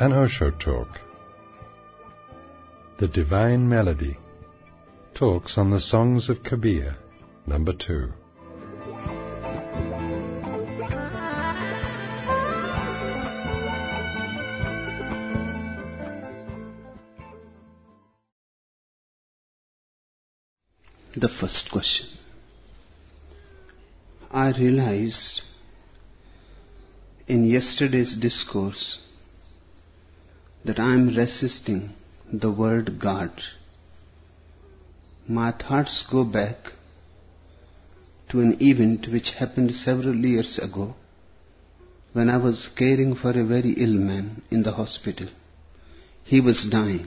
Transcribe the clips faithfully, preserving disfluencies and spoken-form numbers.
An Osho Talk. The Divine Melody. Talks on the Songs of Kabir, number two. The first question. I realized in yesterday's discourse that I am resisting the word God. My thoughts go back to an event which happened several years ago when I was caring for a very ill man in the hospital. He was dying.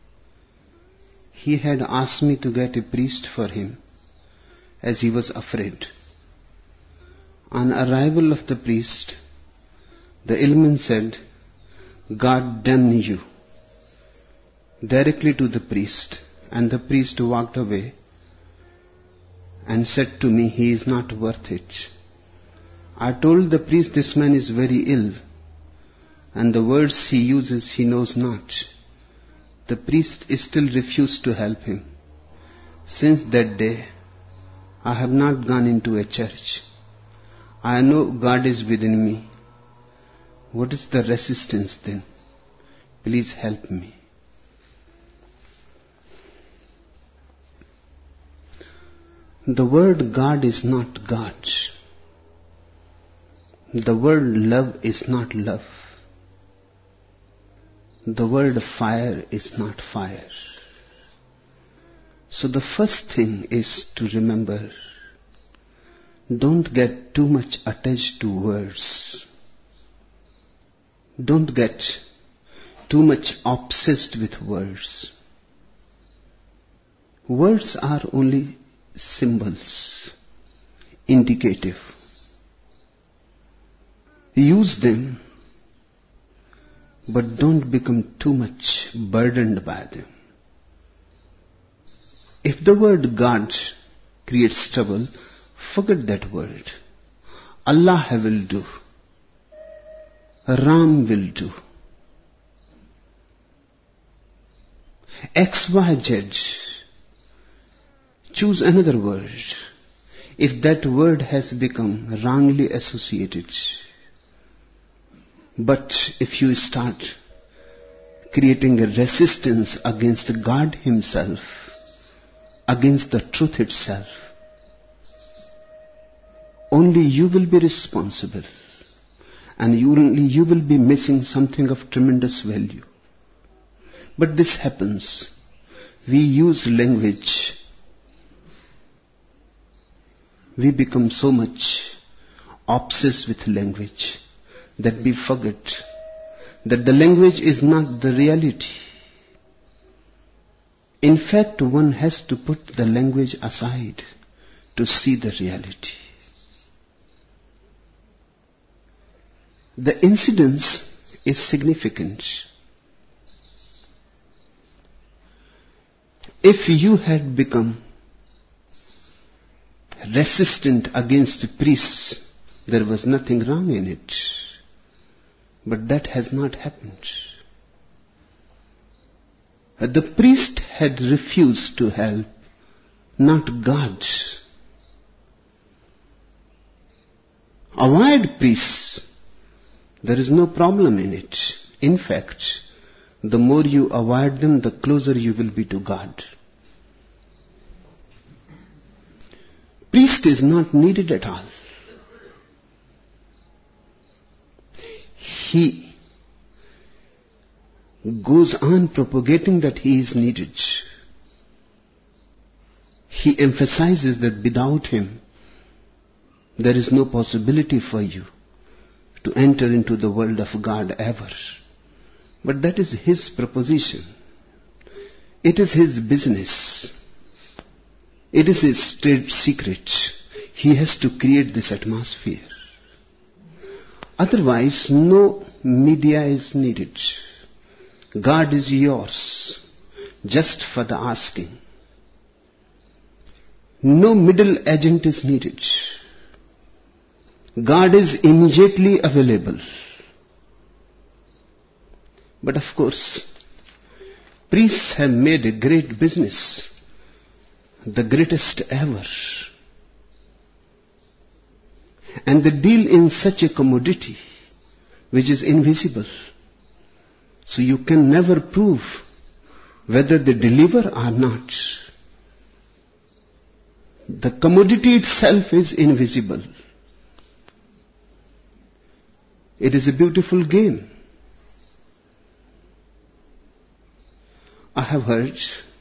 He had asked me to get a priest for him as he was afraid. On arrival of the priest, the ill man said, "God damn you," directly to the priest, and the priest walked away and said to me, "He is not worth it." I told the priest, "This man is very ill, and the words he uses he knows not." The priest still refused to help him. Since that day, I have not gone into a church. I know God is within me. What is the resistance then? Please help me. The word God is not God. The word love is not love. The word fire is not fire. So the first thing is to remember, don't get too much attached to words. Don't get too much obsessed with words. Words are only symbols, indicative. Use them, but don't become too much burdened by them. If the word God creates trouble, forget that word. Allah will do. Ram will do. X Y Z. Choose another word. If that word has become wrongly associated, but if you start creating a resistance against God Himself, against the truth itself, only you will be responsible, and you, only you will be missing something of tremendous value. But this happens. We use language. We become so much obsessed with language that we forget that the language is not the reality. In fact, one has to put the language aside to see the reality. The incidence is significant. If you had become resistant against priests, there was nothing wrong in it. But that has not happened. The priest had refused to help, not God. Avoid priests. There is no problem in it. In fact, the more you avoid them, the closer you will be to God. Priest is not needed at all. He goes on propagating that he is needed. He emphasizes that without him, there is no possibility for you to enter into the world of God ever. But that is his proposition. It is his business. It is his trade secret. He has to create this atmosphere. Otherwise, no media is needed. God is yours, just for the asking. No middle agent is needed. God is immediately available. But of course, priests have made a great business, the greatest ever. And they deal in such a commodity which is invisible. So you can never prove whether they deliver or not. The commodity itself is invisible. It is a beautiful game. I have heard,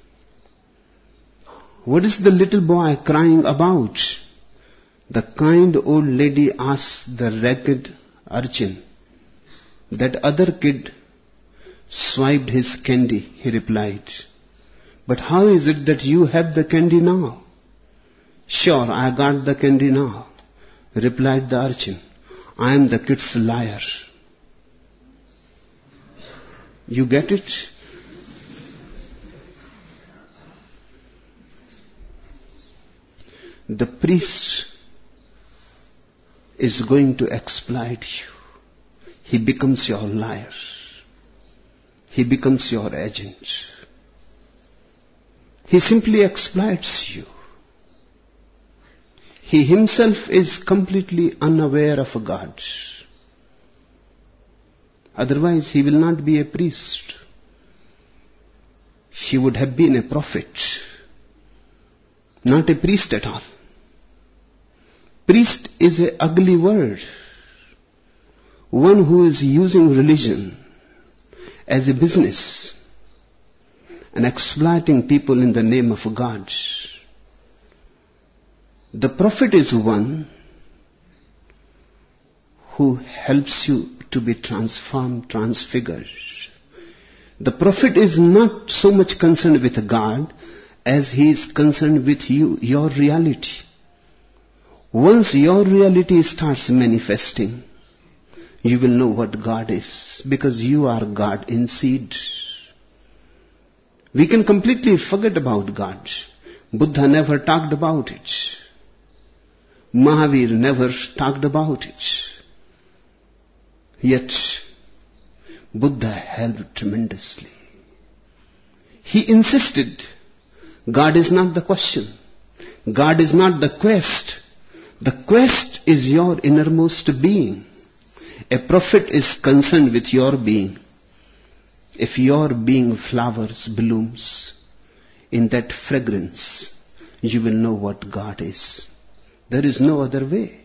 what is the little boy crying about? The kind old lady asked the ragged urchin. That other kid swiped his candy, he replied. But how is it that you have the candy now? Sure, I got the candy now, replied the urchin. I am the kid's liar. You get it? The priest is going to exploit you. He becomes your liar. He becomes your agent. He simply exploits you. He himself is completely unaware of God. Otherwise, he will not be a priest. He would have been a prophet, not a priest at all. Priest is an ugly word. One who is using religion as a business and exploiting people in the name of God. The prophet is one who helps you to be transformed, transfigured. The prophet is not so much concerned with God as he is concerned with you, your reality. Once your reality starts manifesting, you will know what God is, because you are God in seed. We can completely forget about God. Buddha never talked about it. Mahavir never talked about it. Yet, Buddha helped tremendously. He insisted, God is not the question. God is not the quest. The quest is your innermost being. A prophet is concerned with your being. If your being flowers, blooms, in that fragrance, you will know what God is. There is no other way.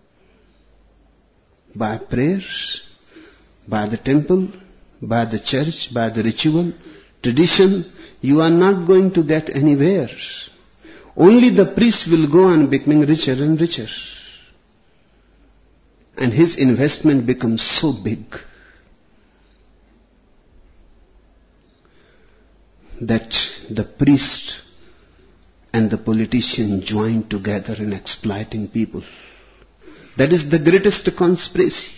By prayers, by the temple, by the church, by the ritual, tradition, you are not going to get anywhere. Only the priest will go on becoming richer and richer. And his investment becomes so big that the priest and the politician join together in exploiting people. That is the greatest conspiracy.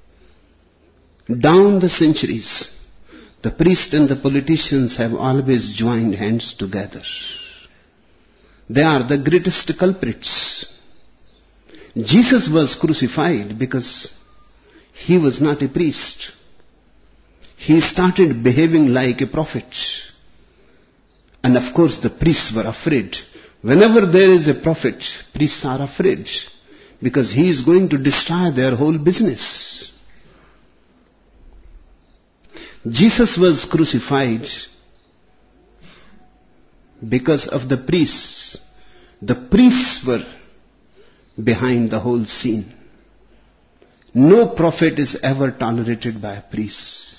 Down the centuries, the priest and the politicians have always joined hands together. They are the greatest culprits. Jesus was crucified because he was not a priest. He started behaving like a prophet. And of course the priests were afraid. Whenever there is a prophet, priests are afraid, because he is going to destroy their whole business. Jesus was crucified because of the priests. The priests were behind the whole scene. No prophet is ever tolerated by a priest.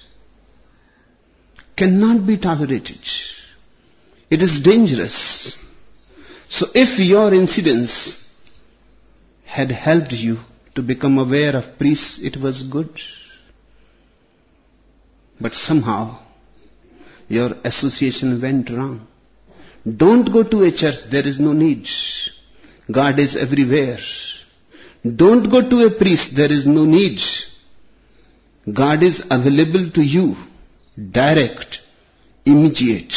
Cannot be tolerated. It is dangerous. So if your incidents had helped you to become aware of priests, it was good. But somehow your association went wrong. Don't go to a church, there is no need. God is everywhere. Don't go to a priest, there is no need. God is available to you, direct, immediate.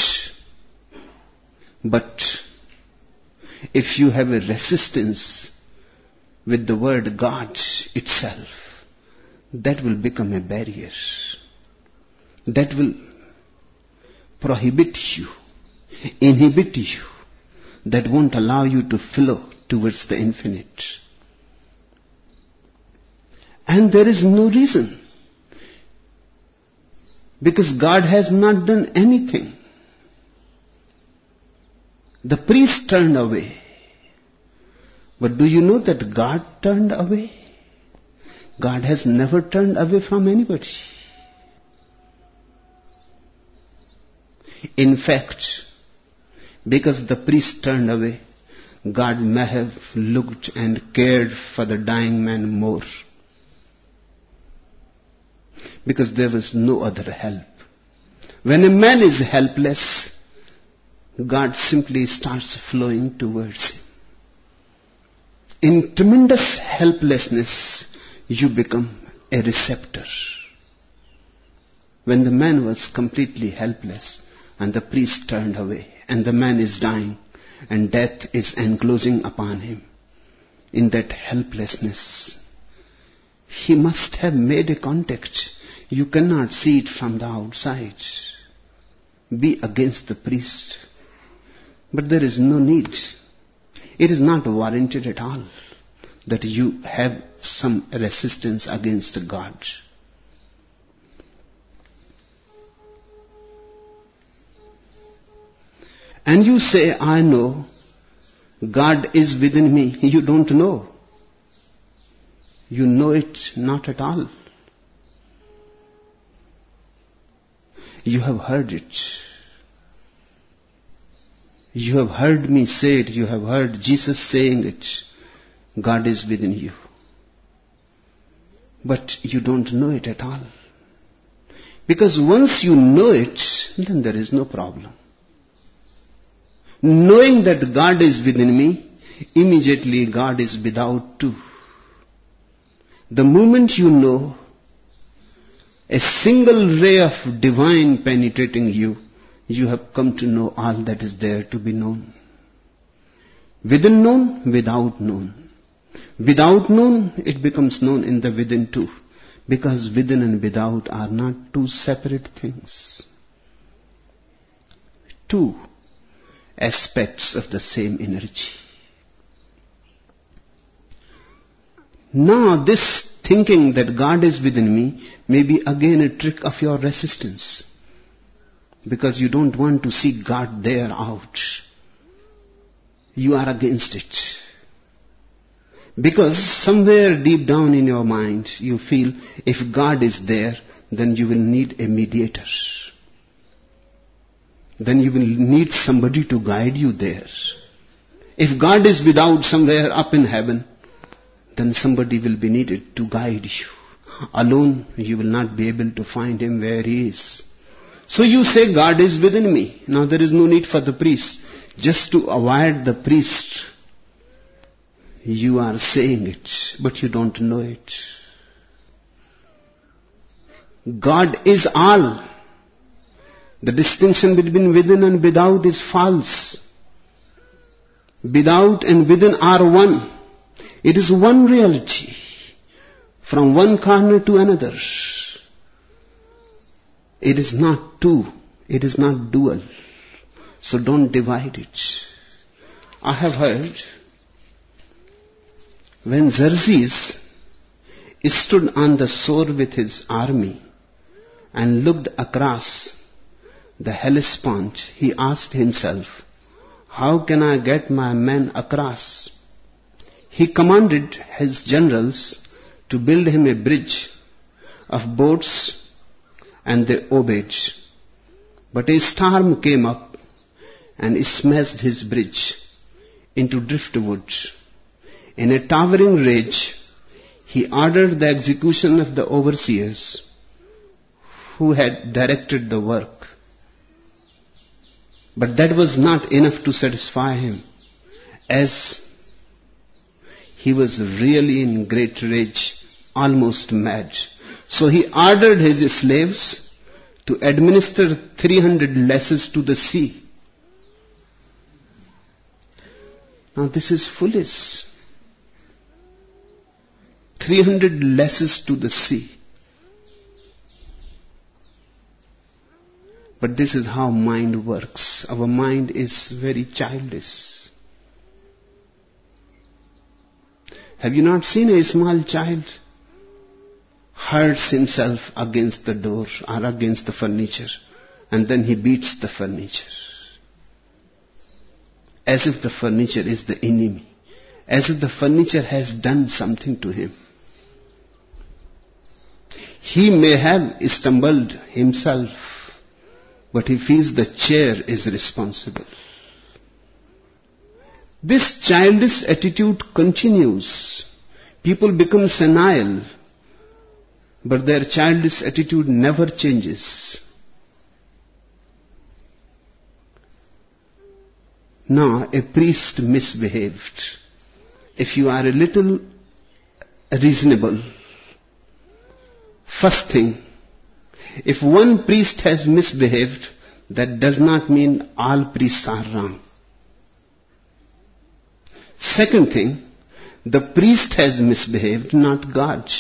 But if you have a resistance with the word God itself, that will become a barrier. that will prohibit you, inhibit you, that won't allow you to flow towards the infinite. And there is no reason, because God has not done anything. The priest turned away. But do you know that God turned away? God has never turned away from anybody. In fact, because the priest turned away, God may have looked and cared for the dying man more. Because there was no other help. When a man is helpless, God simply starts flowing towards him. In tremendous helplessness, you become a receptor. When the man was completely helpless, and the priest turned away, and the man is dying, and death is enclosing upon him, in that helplessness, he must have made a contact. You cannot see it from the outside. Be against the priest. But there is no need. It is not warranted at all that you have some resistance against God. And you say, I know God is within me. You don't know. You know it not at all. You have heard it. You have heard me say it. You have heard Jesus saying it. God is within you. But you don't know it at all. Because once you know it, then there is no problem. Knowing that God is within me, immediately God is without too. The moment you know a single ray of divine penetrating you, you have come to know all that is there to be known. Within known, without known. Without known, it becomes known in the within too. Because within and without are not two separate things. Two aspects of the same energy. Now this thinking that God is within me may be again a trick of your resistance. Because you don't want to see God there out. You are against it. Because somewhere deep down in your mind you feel if God is there, then you will need a mediator. Then you will need somebody to guide you there. If God is without somewhere up in heaven, then somebody will be needed to guide you. Alone you will not be able to find him where he is. So you say God is within me. Now there is no need for the priest. Just to avoid the priest, you are saying it, but you don't know it. God is all. The distinction between within and without is false. Without and within are one. It is one reality. From one corner to another. It is not two. It is not dual. So don't divide it. I have heard when Xerxes stood on the shore with his army and looked across the Hellespont, he asked himself, how can I get my men across? He commanded his generals to build him a bridge of boats, and they obeyed. But a storm came up and smashed his bridge into driftwood. In a towering rage, he ordered the execution of the overseers who had directed the work. But that was not enough to satisfy him, as he was really in great rage, almost mad. So he ordered his slaves to administer three hundred lashes to the sea. Now this is foolish. three hundred lashes to the sea. But this is how mind works. Our mind is very childish. Have you not seen a small child hurts himself against the door or against the furniture, and then he beats the furniture? As if the furniture is the enemy. As if the furniture has done something to him. He may have stumbled himself, but he feels the chair is responsible. This childish attitude continues. People become senile, but their childish attitude never changes. Now, a priest misbehaved. If you are a little reasonable, first thing, if one priest has misbehaved, that does not mean all priests are wrong. Second thing, the priest has misbehaved, not God.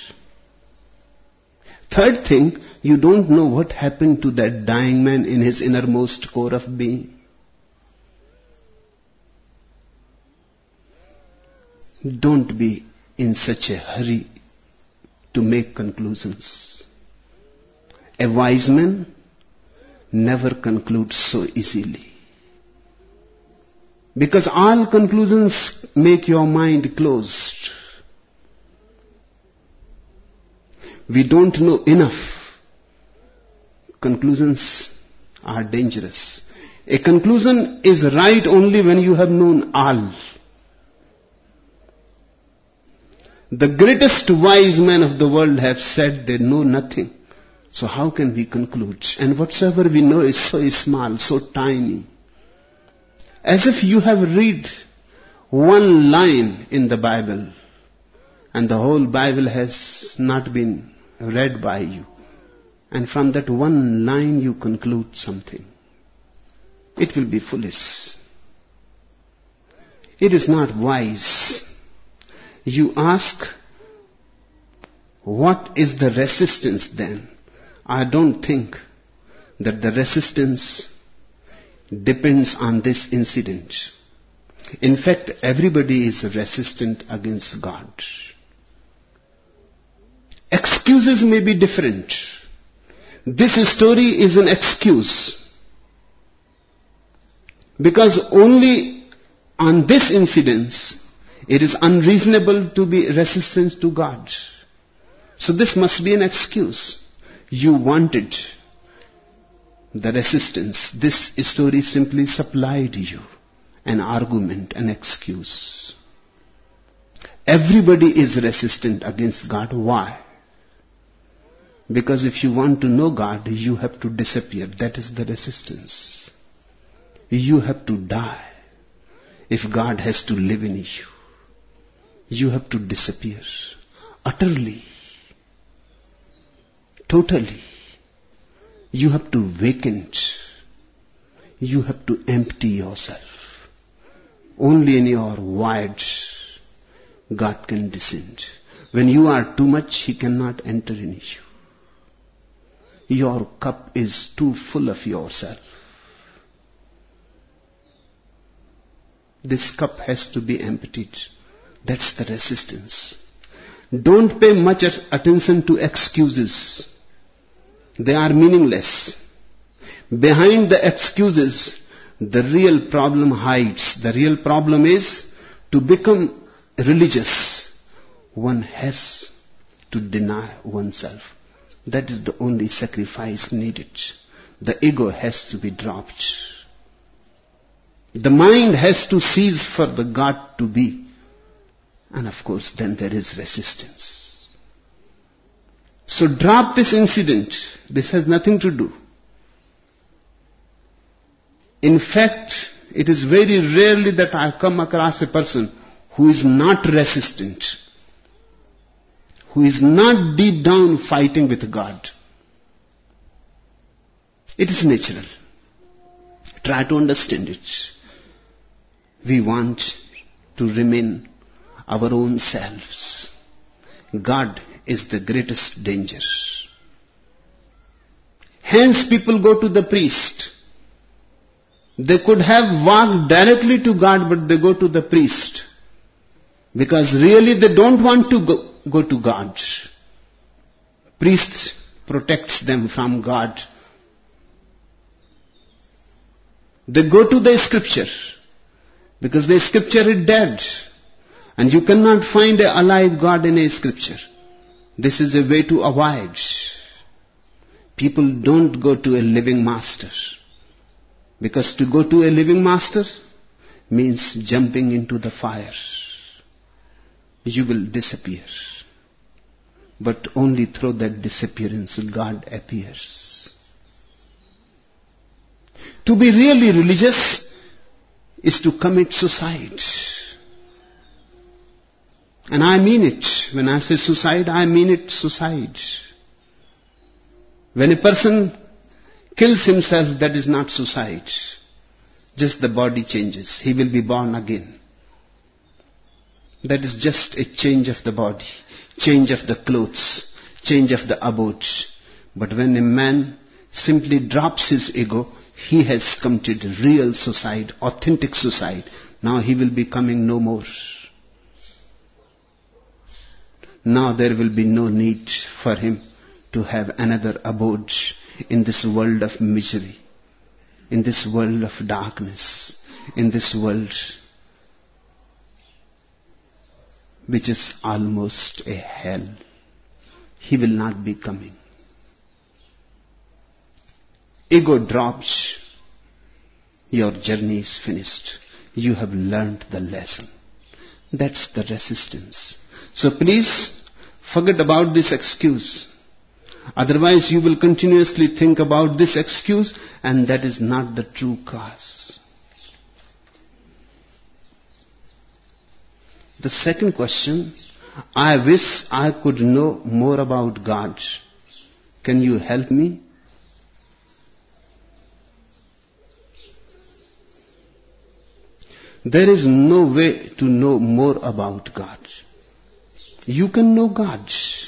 Third thing, you don't know what happened to that dying man in his innermost core of being. Don't be in such a hurry to make conclusions. A wise man never concludes so easily. Because all conclusions make your mind closed. We don't know enough. Conclusions are dangerous. A conclusion is right only when you have known all. The greatest wise men of the world have said they know nothing. So how can we conclude? And whatsoever we know is so small, so tiny. As if you have read one line in the Bible and the whole Bible has not been read by you. And from that one line you conclude something. It will be foolish. It is not wise. You ask, what is the resistance then? I don't think that the resistance depends on this incident. In fact, everybody is resistant against God. Excuses may be different. This story is an excuse. Because only on this incidence, it is unreasonable to be resistant to God. So this must be an excuse. You wanted the resistance. This story simply supplied you an argument, an excuse. Everybody is resistant against God. Why? Because if you want to know God, you have to disappear. That is the resistance. You have to die if God has to live in you. You have to disappear utterly, totally. You have to vacant. You have to empty yourself. Only in your void God can descend. When you are too much, He cannot enter in you. Your cup is too full of yourself. This cup has to be emptied. That's the resistance. Don't pay much attention to excuses. They are meaningless. Behind the excuses, the real problem hides. The real problem is to become religious. One has to deny oneself. That is the only sacrifice needed. The ego has to be dropped. The mind has to cease for the God to be. And of course, then there is resistance. So drop this incident. This has nothing to do. In fact, it is very rarely that I come across a person who is not resistant, who is not deep down fighting with God. It is natural. Try to understand it. We want to remain our own selves. God is the greatest danger. Hence people go to the priest. They could have walked directly to God, but they go to the priest. Because really they don't want to go, go to God. Priest protects them from God. They go to the scripture. Because the scripture is dead. And you cannot find an alive God in a scripture. This is a way to avoid. People don't go to a living master. Because to go to a living master means jumping into the fire. You will disappear. But only through that disappearance God appears. To be really religious is to commit suicide. And I mean it. When I say suicide, I mean it suicide. When a person kills himself, that is not suicide. Just the body changes. He will be born again. That is just a change of the body, change of the clothes, change of the abode. But when a man simply drops his ego, he has committed real suicide, authentic suicide. Now he will be coming no more. Now there will be no need for him to have another abode in this world of misery, in this world of darkness, in this world which is almost a hell. He will not be coming. Ego drops, your journey is finished. You have learned the lesson. That's the resistance. So please forget about this excuse. Otherwise you will continuously think about this excuse, and that is not the true cause. The second question, I wish I could know more about God. Can you help me? There is no way to know more about God. You can know God,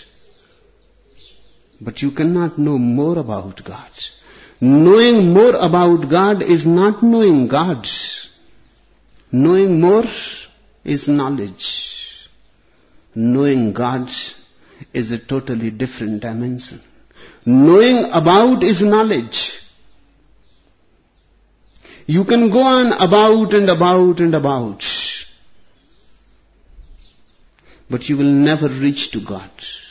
but you cannot know more about God. Knowing more about God is not knowing God. Knowing more is knowledge. Knowing God is a totally different dimension. Knowing about is knowledge. You can go on about and about and about, but you will never reach to God.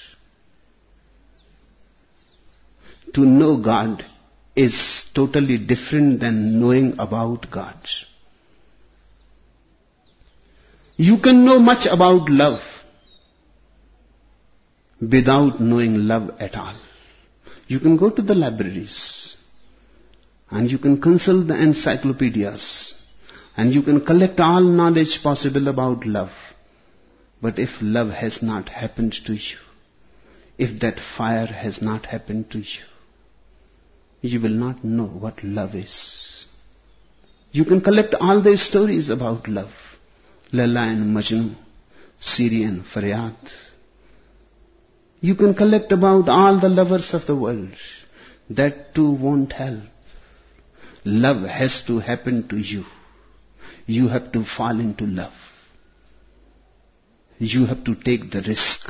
To know God is totally different than knowing about God. You can know much about love without knowing love at all. You can go to the libraries and you can consult the encyclopedias and you can collect all knowledge possible about love. But if love has not happened to you, if that fire has not happened to you, you will not know what love is. You can collect all the stories about love. Laila and Majnu, Siri and Faryad. You can collect about all the lovers of the world. That too won't help. Love has to happen to you. You have to fall into love. You have to take the risk.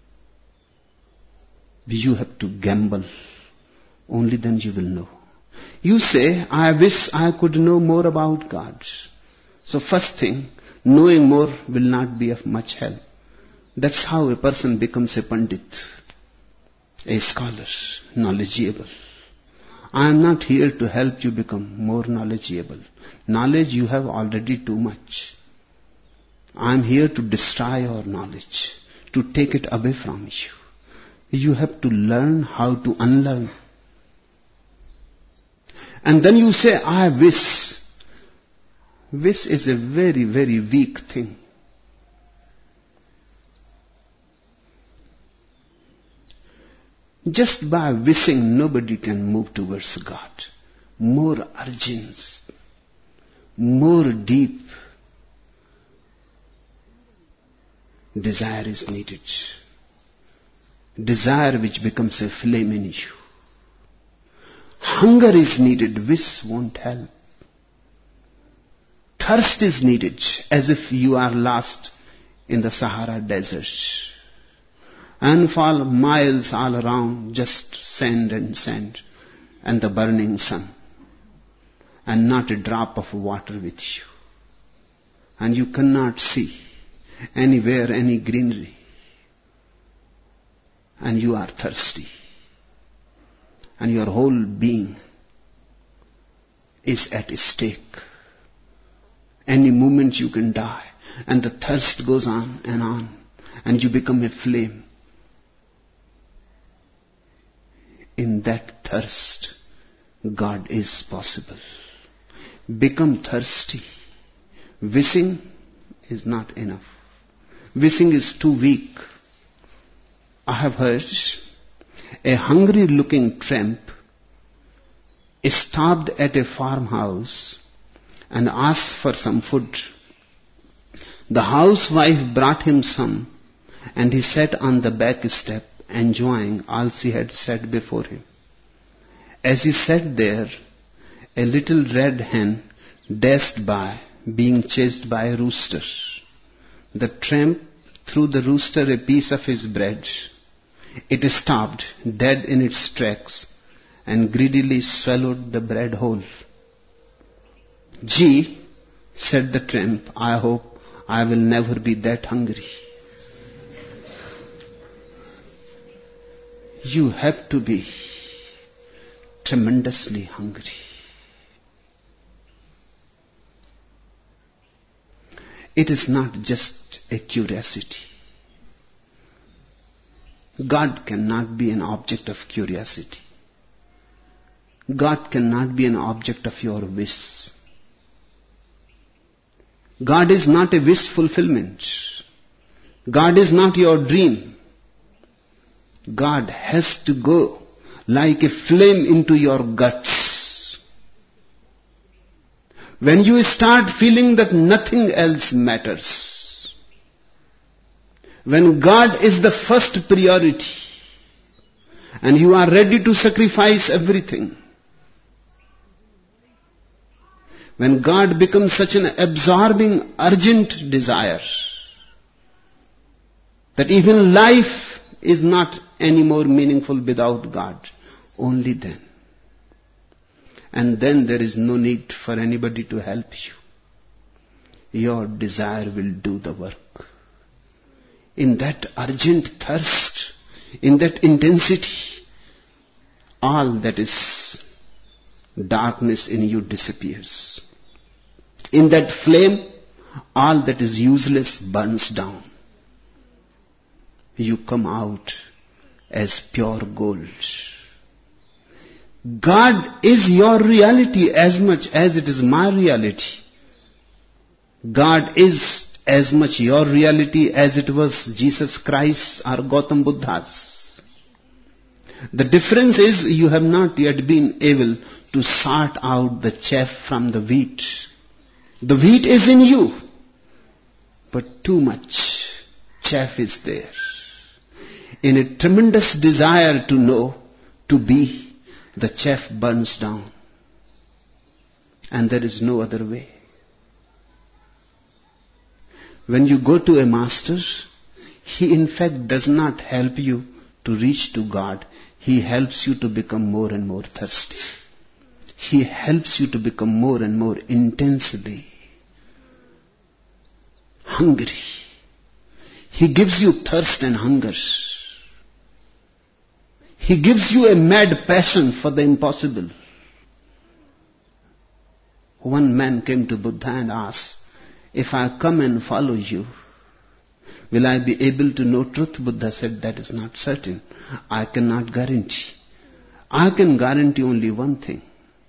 You have to gamble. Only then you will know. You say, I wish I could know more about God. So first thing, knowing more will not be of much help. That's how a person becomes a pandit, a scholar, knowledgeable. I am not here to help you become more knowledgeable. Knowledge you have already too much. I am here to destroy your knowledge, to take it away from you. You have to learn how to unlearn. And then you say, I wish. Wish is a very, very weak thing. Just by wishing, nobody can move towards God. More urgency, more deep desire is needed. Desire which becomes a flame in you. Hunger is needed, wish won't help. Thirst is needed, as if you are lost in the Sahara Desert. And for miles all around, just sand and sand and the burning sun. And not a drop of water with you. And you cannot see anywhere any greenery. And you are thirsty. And your whole being is at stake. Any moment you can die. And the thirst goes on and on. And you become a flame. In that thirst, God is possible. Become thirsty. Wishing is not enough. Wishing is too weak. I have heard a hungry looking tramp stopped at a farmhouse and asked for some food. The housewife brought him some, and he sat on the back step enjoying all she had set before him. As he sat there, a little red hen dashed by, being chased by a rooster. The tramp threw the rooster a piece of his bread. It stopped, dead in its tracks, and greedily swallowed the bread whole. "Gee," said the tramp, "I hope I will never be that hungry." You have to be tremendously hungry. It is not just a curiosity. God cannot be an object of curiosity. God cannot be an object of your wish. God is not a wish fulfillment. God is not your dream. God has to go like a flame into your guts. When you start feeling that nothing else matters, when God is the first priority, and you are ready to sacrifice everything, when God becomes such an absorbing, urgent desire, that even life is not any more meaningful without God, only then. And then there is no need for anybody to help you. Your desire will do the work. In that urgent thirst, in that intensity, all that is darkness in you disappears. In that flame, all that is useless burns down. You come out as pure gold. God is your reality as much as it is my reality. God is as much your reality as it was Jesus Christ or Gautam Buddha's. The difference is you have not yet been able to sort out the chaff from the wheat. The wheat is in you, but too much chaff is there. In a tremendous desire to know, to be, the chaff burns down. And there is no other way. When you go to a master, he in fact does not help you to reach to God. He helps you to become more and more thirsty. He helps you to become more and more intensely hungry. He gives you thirst and hunger. He gives you a mad passion for the impossible. One man came to Buddha and asked, "If I come and follow you, will I be able to know truth?" Buddha said, "That is not certain. I cannot guarantee. I can guarantee only one thing,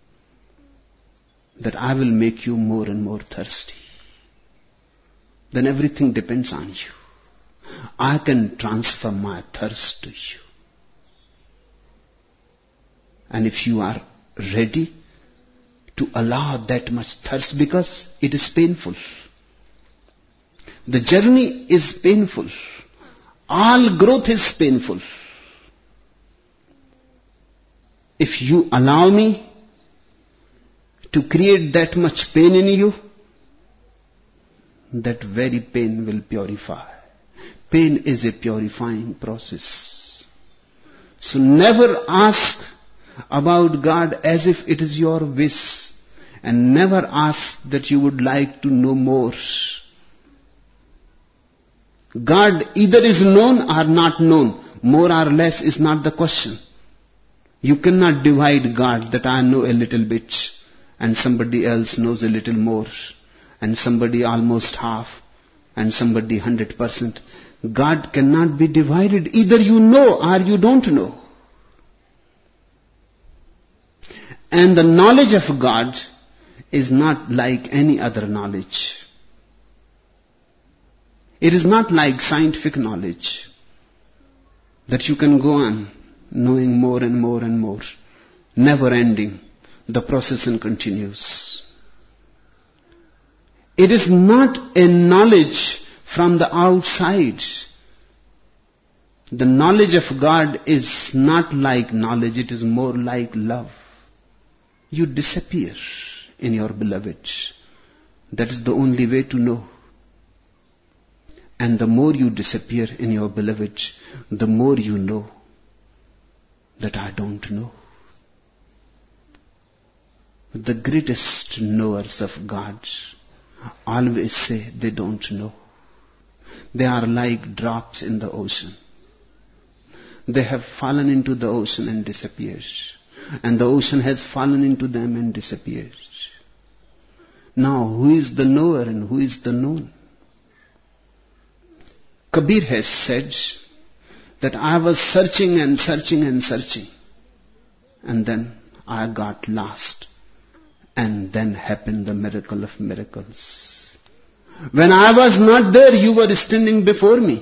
that I will make you more and more thirsty. Then everything depends on you. I can transfer my thirst to you. And if you are ready to allow that much thirst, because it is painful. The journey is painful. All growth is painful. if you allow me to create that much pain in you, that very pain will purify. Pain is a purifying process. So never ask about God as if it is your wish, and never ask that you would like to know more. God either is known or not known. More or less is not the question. You cannot divide God that I know a little bit and somebody else knows a little more and somebody almost half and somebody one hundred percent. God cannot be divided. Either you know or you don't know. And the knowledge of God is not like any other knowledge. It is not like scientific knowledge that you can go on knowing more and more and more, never ending. The process continues. It is not a knowledge from the outside. The knowledge of God is not like knowledge, it is more like love. You disappear in your beloved. That is the only way to know. And the more you disappear in your beloved, the more you know that I don't know. The greatest knowers of God always say they don't know. They are like drops in the ocean. They have fallen into the ocean and disappeared. And the ocean has fallen into them and disappeared. Now, who is the knower and who is the known? Kabir has said that I was searching and searching and searching. And then I got lost. And then happened the miracle of miracles. When I was not there, you were standing before me.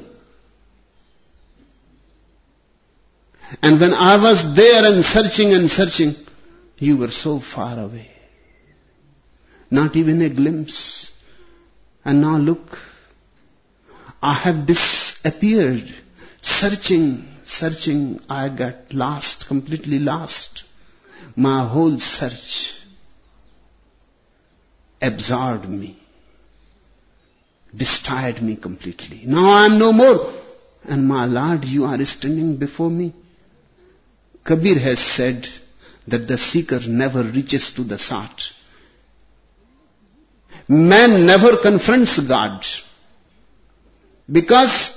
And when I was there and searching and searching, you were so far away. Not even a glimpse. And now look, I have disappeared. Searching, searching, I got lost, completely lost. My whole search absorbed me, destroyed me completely. Now I am no more. And my Lord, you are standing before me. Kabir has said that the seeker never reaches to the sought. Man never confronts God. Because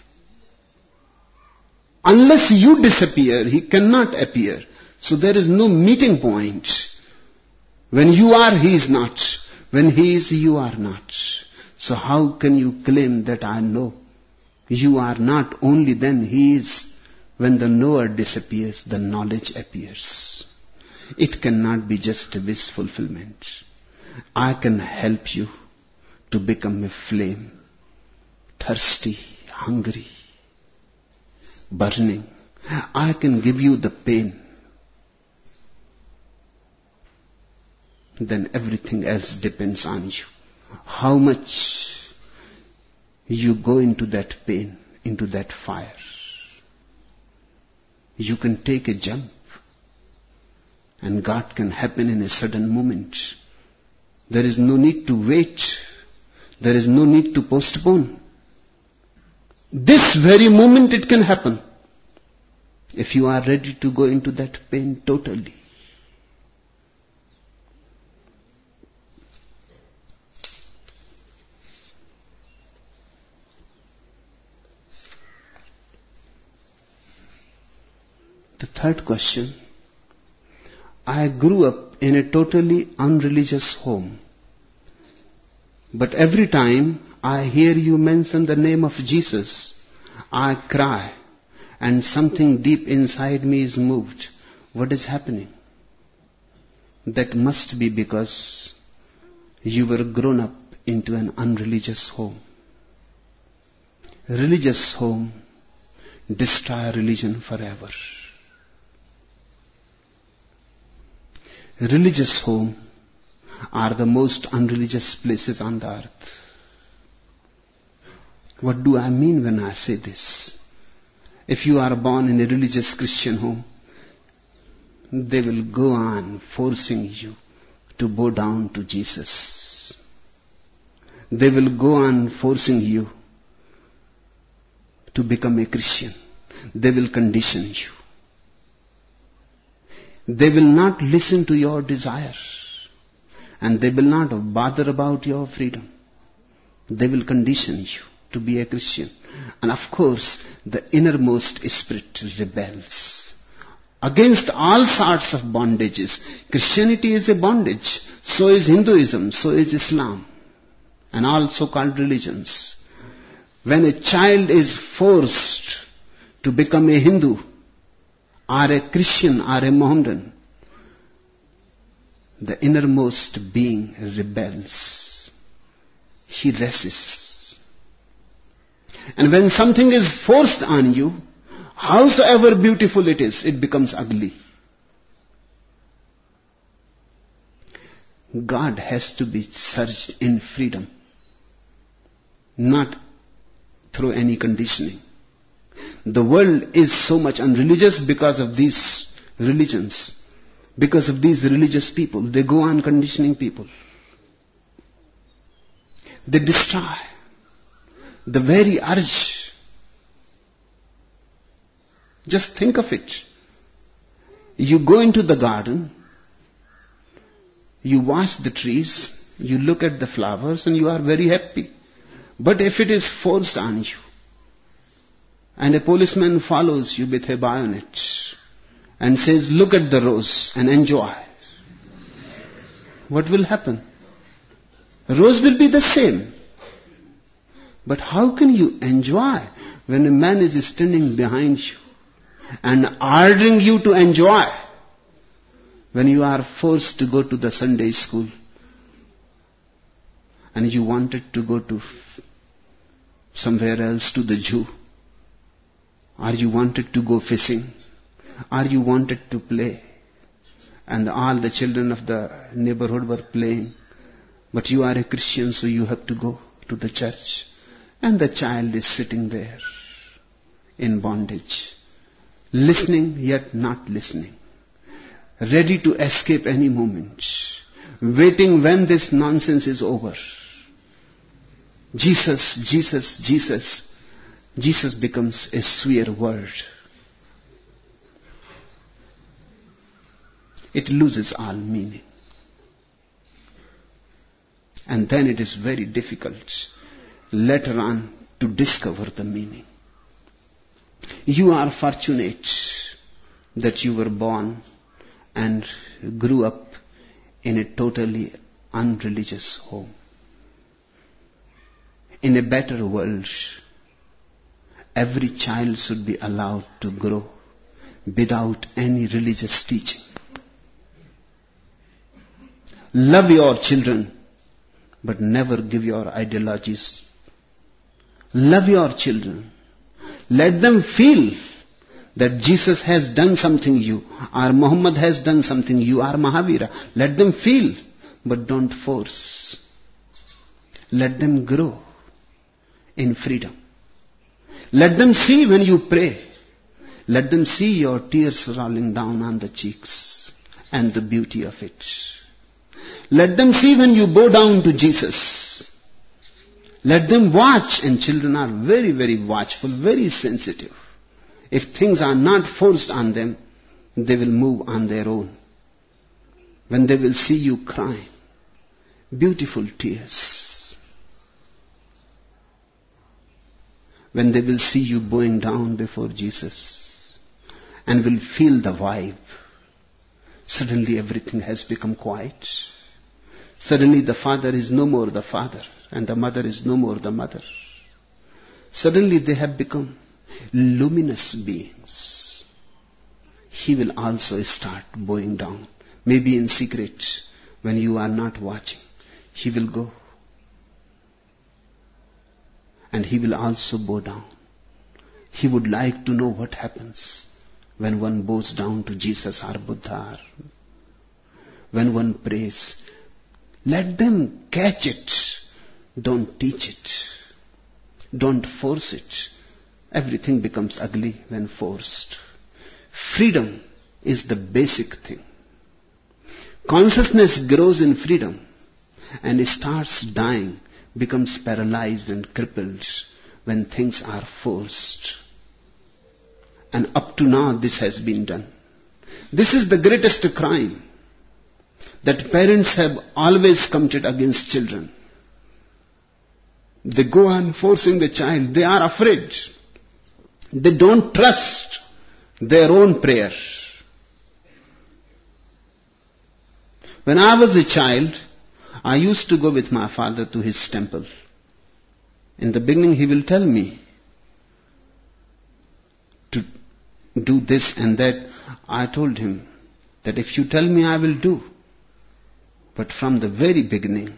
unless you disappear, he cannot appear. So there is no meeting point. When you are, he is not. When he is, you are not. So how can you claim that I know? You are not. Only then he is. When the knower disappears, the knowledge appears. It cannot be just a wish fulfillment. I can help you to become a flame. Thirsty, hungry, burning. I can give you the pain. Then everything else depends on you. How much you go into that pain, into that fire. You can take a jump and God can happen in a sudden moment. There is no need to wait. There is no need to postpone. This very moment it can happen. If you are ready to go into that pain totally. The third question. I grew up in a totally unreligious home. But every time I hear you mention the name of Jesus, I cry and something deep inside me is moved. What is happening? That must be because you were grown up into an unreligious home. Religious home destroy religion forever. Religious home are the most unreligious places on the earth. What do I mean when I say this? If you are born in a religious Christian home, they will go on forcing you to bow down to Jesus. They will go on forcing you to become a Christian. They will condition you. They will not listen to your desires. And they will not bother about your freedom. They will condition you to be a Christian. And of course, the innermost spirit rebels against all sorts of bondages. Christianity is a bondage. So is Hinduism. So is Islam. And all so-called religions. When a child is forced to become a Hindu, or a Christian, or a Mohammedan, the innermost being rebels. He resists. And when something is forced on you, howsoever beautiful it is, it becomes ugly. God has to be searched in freedom, not through any conditioning. The world is so much unreligious because of these religions, because of these religious people. They go on conditioning people. They destroy the very urge. Just think of it. You go into the garden, you watch the trees, you look at the flowers, and you are very happy. But if it is forced on you, and a policeman follows you with a bayonet and says, look at the rose and enjoy, what will happen? Rose will be the same. But how can you enjoy when a man is standing behind you and ordering you to enjoy, when you are forced to go to the Sunday school and you wanted to go to somewhere else, to the zoo, or you wanted to go fishing, or you wanted to play, and all the children of the neighborhood were playing, but you are a Christian, so you have to go to the church, and the child is sitting there in bondage, listening yet not listening, ready to escape any moment, waiting when this nonsense is over. Jesus, Jesus, Jesus. Jesus becomes a swear word. It loses all meaning. And then it is very difficult later on to discover the meaning. You are fortunate that you were born and grew up in a totally unreligious home. In a better world, every child should be allowed to grow without any religious teaching. Love your children, but never give your ideologies. Love your children. Let them feel that Jesus has done something you, or Muhammad has done something you, or Mahavira. Let them feel, but don't force. Let them grow in freedom. Let them see when you pray. Let them see your tears rolling down on the cheeks and the beauty of it. Let them see when you bow down to Jesus. Let them watch, and children are very, very watchful, very sensitive. If things are not forced on them, they will move on their own. When they will see you crying, beautiful tears, when they will see you bowing down before Jesus and will feel the vibe, suddenly everything has become quiet. Suddenly the father is no more the father and the mother is no more the mother. Suddenly they have become luminous beings. He will also start bowing down, maybe in secret when you are not watching. He will go. And he will also bow down. He would like to know what happens when one bows down to Jesus or Buddha, or when one prays. Let them catch it. Don't teach it. Don't force it. Everything becomes ugly when forced. Freedom is the basic thing. Consciousness grows in freedom and starts dying, becomes paralyzed and crippled when things are forced. And up to now this has been done. This is the greatest crime that parents have always committed against children. They go on forcing the child. They are afraid. They don't trust their own prayer. When I was a child, I used to go with my father to his temple. In the beginning, he will tell me to do this and that. I told him that if you tell me, I will do. But from the very beginning,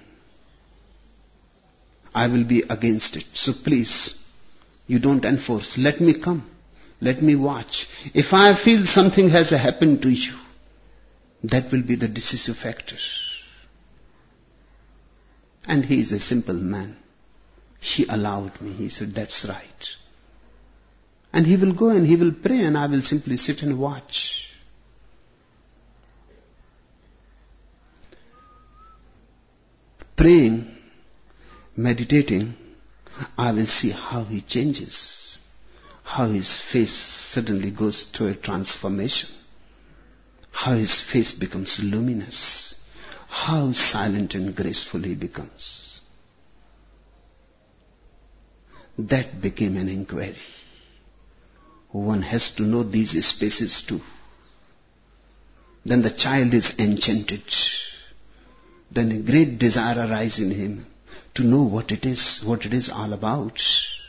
I will be against it. So please, you don't enforce. Let me come. Let me watch. If I feel something has happened to you, that will be the decisive factor. And he is a simple man. He allowed me. He said, that's right. And he will go and he will pray and I will simply sit and watch. Praying, meditating, I will see how he changes, how his face suddenly goes through a transformation, how his face becomes luminous, how silent and graceful he becomes. That became an inquiry. One has to know these spaces too. Then the child is enchanted. Then a great desire arises in him to know what it is, what it is all about.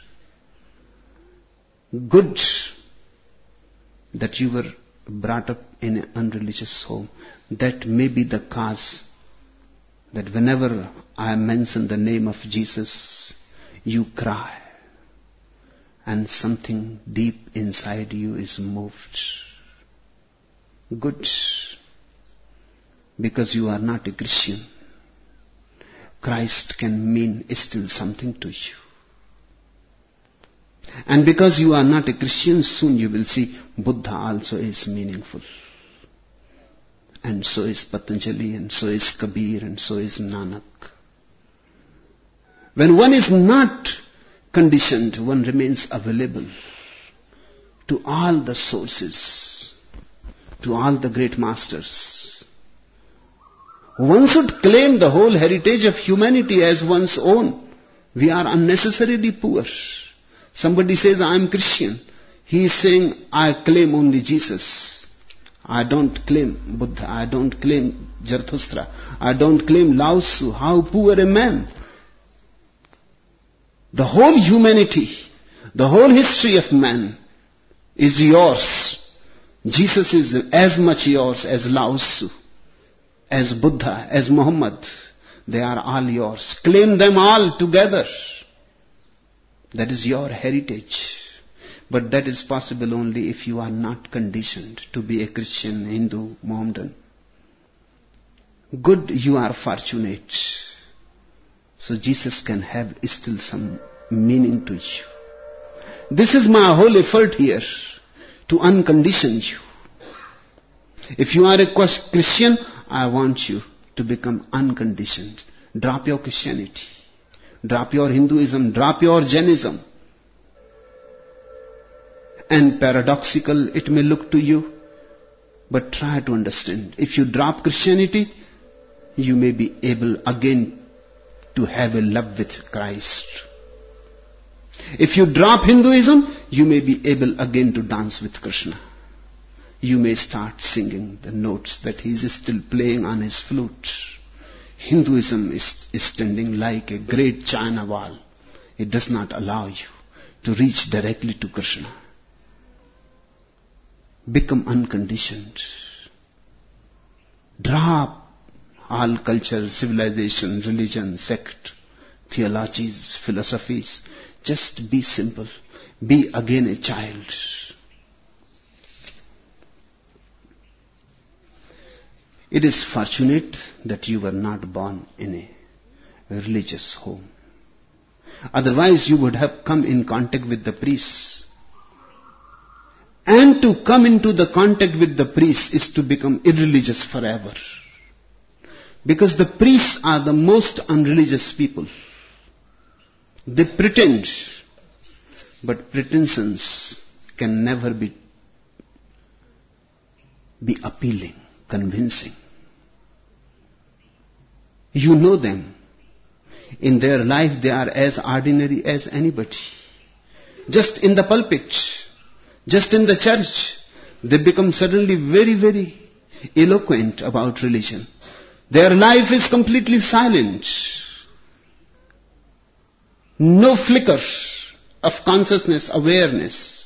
Good that you were brought up in an unreligious home. That may be the cause that whenever I mention the name of Jesus, you cry. And something deep inside you is moved. Good. Because you are not a Christian. Christ can mean still something to you. And because you are not a Christian, soon you will see Buddha also is meaningful. And so is Patanjali, and so is Kabir, and so is Nanak. When one is not conditioned, one remains available to all the sources, to all the great masters. One should claim the whole heritage of humanity as one's own. We are unnecessarily poor. Somebody says, I am Christian. He is saying, I claim only Jesus. I don't claim Buddha. I don't claim Zarathustra. I don't claim Lao Tzu. How poor a man. The whole humanity, the whole history of man is yours. Jesus is as much yours as Lao Tzu, as Buddha, as Muhammad. They are all yours. Claim them all together. That is your heritage. But that is possible only if you are not conditioned to be a Christian, Hindu, Mohammedan. Good, you are fortunate. So Jesus can have still some meaning to you. This is my whole effort here, to uncondition you. If you are a Christian, I want you to become unconditioned. Drop your Christianity. Drop your Hinduism. Drop your Jainism. And paradoxical it may look to you, but try to understand. If you drop Christianity, you may be able again to have a love with Christ. If you drop Hinduism, you may be able again to dance with Krishna. You may start singing the notes that he is still playing on his flute. Hinduism is, is standing like a great China wall. It does not allow you to reach directly to Krishna. Become unconditioned. Drop all culture, civilization, religion, sect, theologies, philosophies. Just be simple. Be again a child. It is fortunate that you were not born in a religious home. Otherwise you would have come in contact with the priests. And to come into the contact with the priest is to become irreligious forever. Because the priests are the most unreligious people. They pretend, but pretensions can never be, be appealing, convincing. You know them. In their life they are as ordinary as anybody. Just in the pulpit, just in the church, they become suddenly very, very eloquent about religion. Their life is completely silent. No flicker of consciousness, awareness.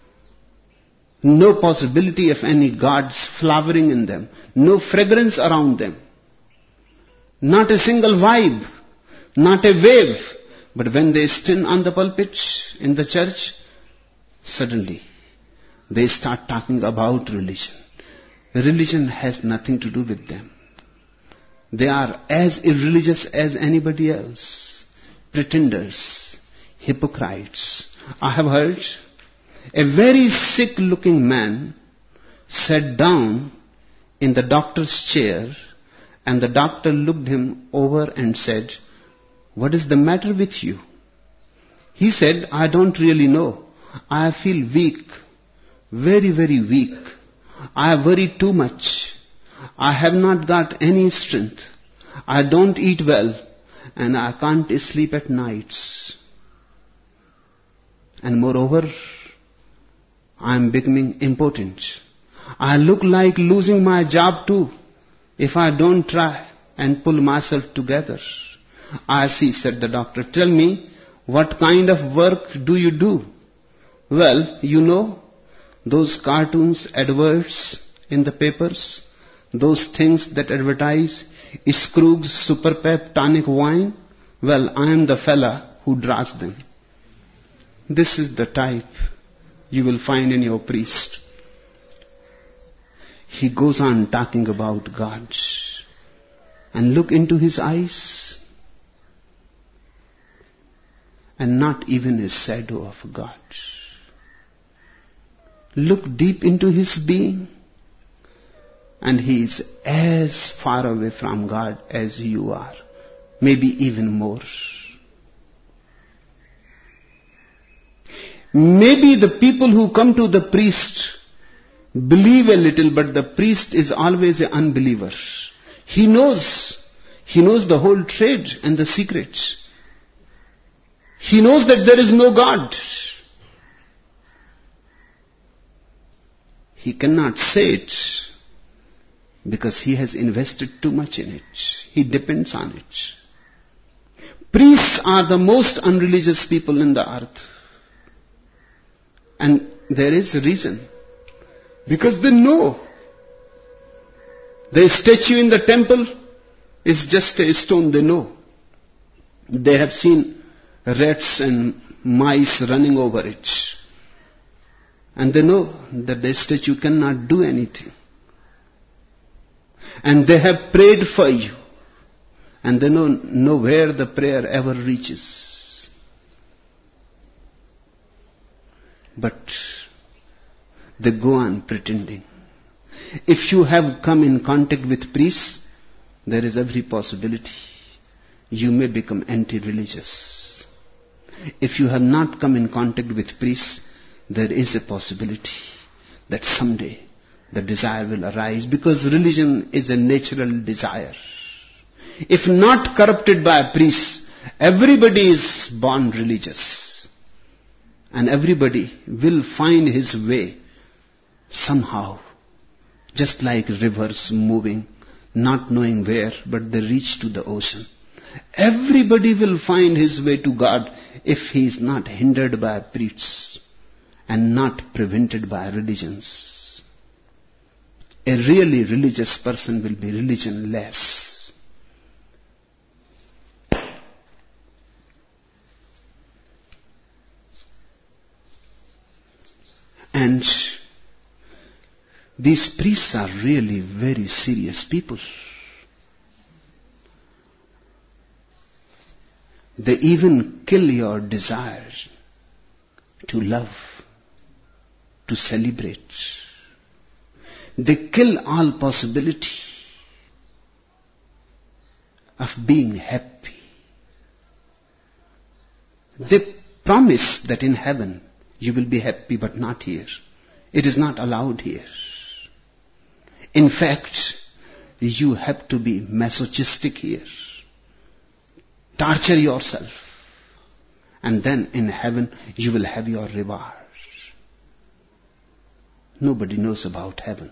No possibility of any gods flowering in them. No fragrance around them. Not a single vibe. Not a wave. But when they stand on the pulpit in the church, suddenly they start talking about religion. Religion has nothing to do with them. They are as irreligious as anybody else. Pretenders, hypocrites. I have heard a very sick looking man sat down in the doctor's chair, and the doctor looked him over and said, "What is the matter with you?" He said, "I don't really know. I feel weak, very, very weak. I worry too much. I have not got any strength. I don't eat well, and I can't sleep at nights. And moreover, I am becoming impotent. I look like losing my job too if I don't try and pull myself together." "I see," said the doctor. "Tell me, what kind of work do you do?" "Well, you know, those cartoons, adverts in the papers, those things that advertise Scrooge's Super Pep tonic wine. Well, I am the fella who draws them." This is the type you will find in your priest. He goes on talking about God. And look into his eyes, and not even a shadow of God. Look deep into his being, and he is as far away from God as you are, maybe even more. Maybe the people who come to the priest believe a little, but the priest is always an unbeliever. He knows, he knows the whole trade and the secrets. He knows that there is no God. He cannot say it because he has invested too much in it. He depends on it. Priests are the most unreligious people in the earth. And there is a reason. Because they know the statue in the temple is just a stone. They know. They have seen rats and mice running over it. And they know that the statue cannot do anything. And they have prayed for you. And they know, know where the prayer ever reaches. But they go on pretending. If you have come in contact with priests, there is every possibility you may become anti-religious. If you have not come in contact with priests, there is a possibility that someday the desire will arise, because religion is a natural desire. If not corrupted by priests, everybody is born religious. And everybody will find his way somehow, just like rivers moving, not knowing where, but they reach to the ocean. Everybody will find his way to God if he is not hindered by priests and not prevented by religions. A really religious person will be religionless. And these priests are really very serious people. They even kill your desire to love. to celebrate. They kill all possibility of being happy. They promise that in heaven you will be happy, but not here. It is not allowed here. In fact, you have to be masochistic here. Torture yourself. And then in heaven you will have your reward. Nobody knows about heaven.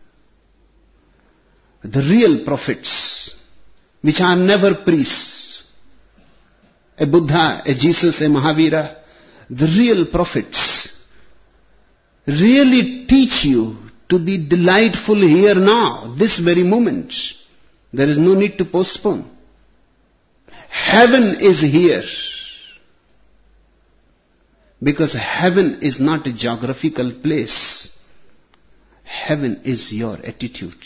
The real prophets, which are never priests, a Buddha, a Jesus, a Mahavira, the real prophets really teach you to be delightful here now, this very moment. There is no need to postpone. Heaven is here. Because heaven is not a geographical place. Heaven is your attitude.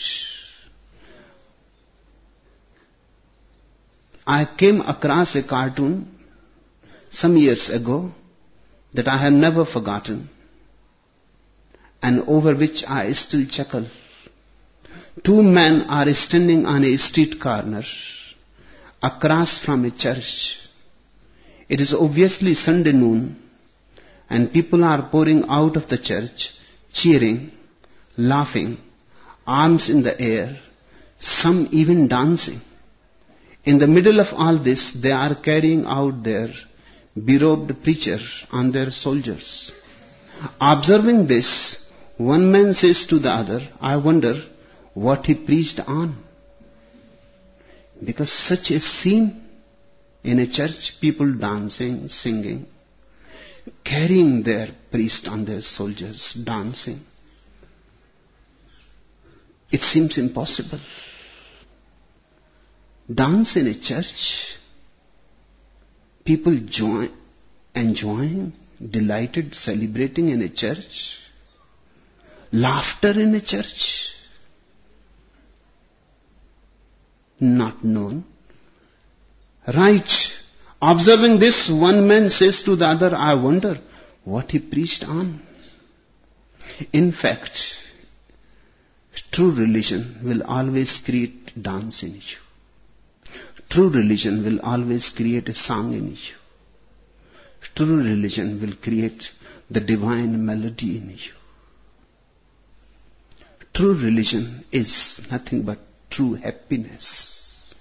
I came across a cartoon some years ago that I have never forgotten and over which I still chuckle. Two men are standing on a street corner across from a church. It is obviously Sunday noon and people are pouring out of the church, cheering, laughing, arms in the air, some even dancing. In the middle of all this, they are carrying out their berobed preacher on their soldiers. Observing this, one man says to the other, I wonder what he preached on. Because such a scene in a church, people dancing, singing, carrying their priest on their soldiers, dancing. It seems impossible. Dance in a church, people join, enjoying, delighted, celebrating in a church, laughter in a church, not known. Right. Observing this, one man says to the other, I wonder what he preached on. In fact, true religion will always create dance in you. True religion will always create a song in you. True religion will create the divine melody in you. True religion is nothing but true happiness.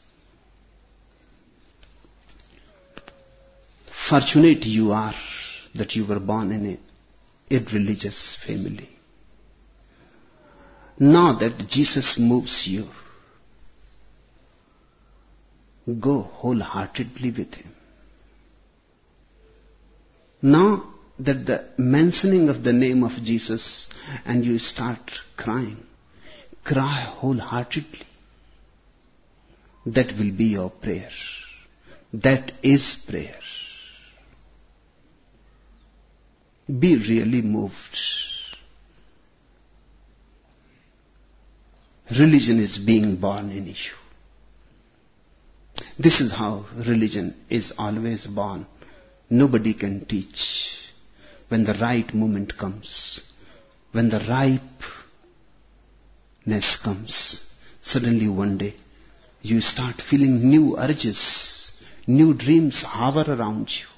Fortunate you are that you were born in an irreligious family. Now that Jesus moves you, go wholeheartedly with Him. Now that the mentioning of the name of Jesus and you start crying, cry wholeheartedly. That will be your prayer. That is prayer. Be really moved. Religion is being born in you. This is how religion is always born. Nobody can teach. When the right moment comes, when the ripeness comes, suddenly one day you start feeling new urges, new dreams hover around you,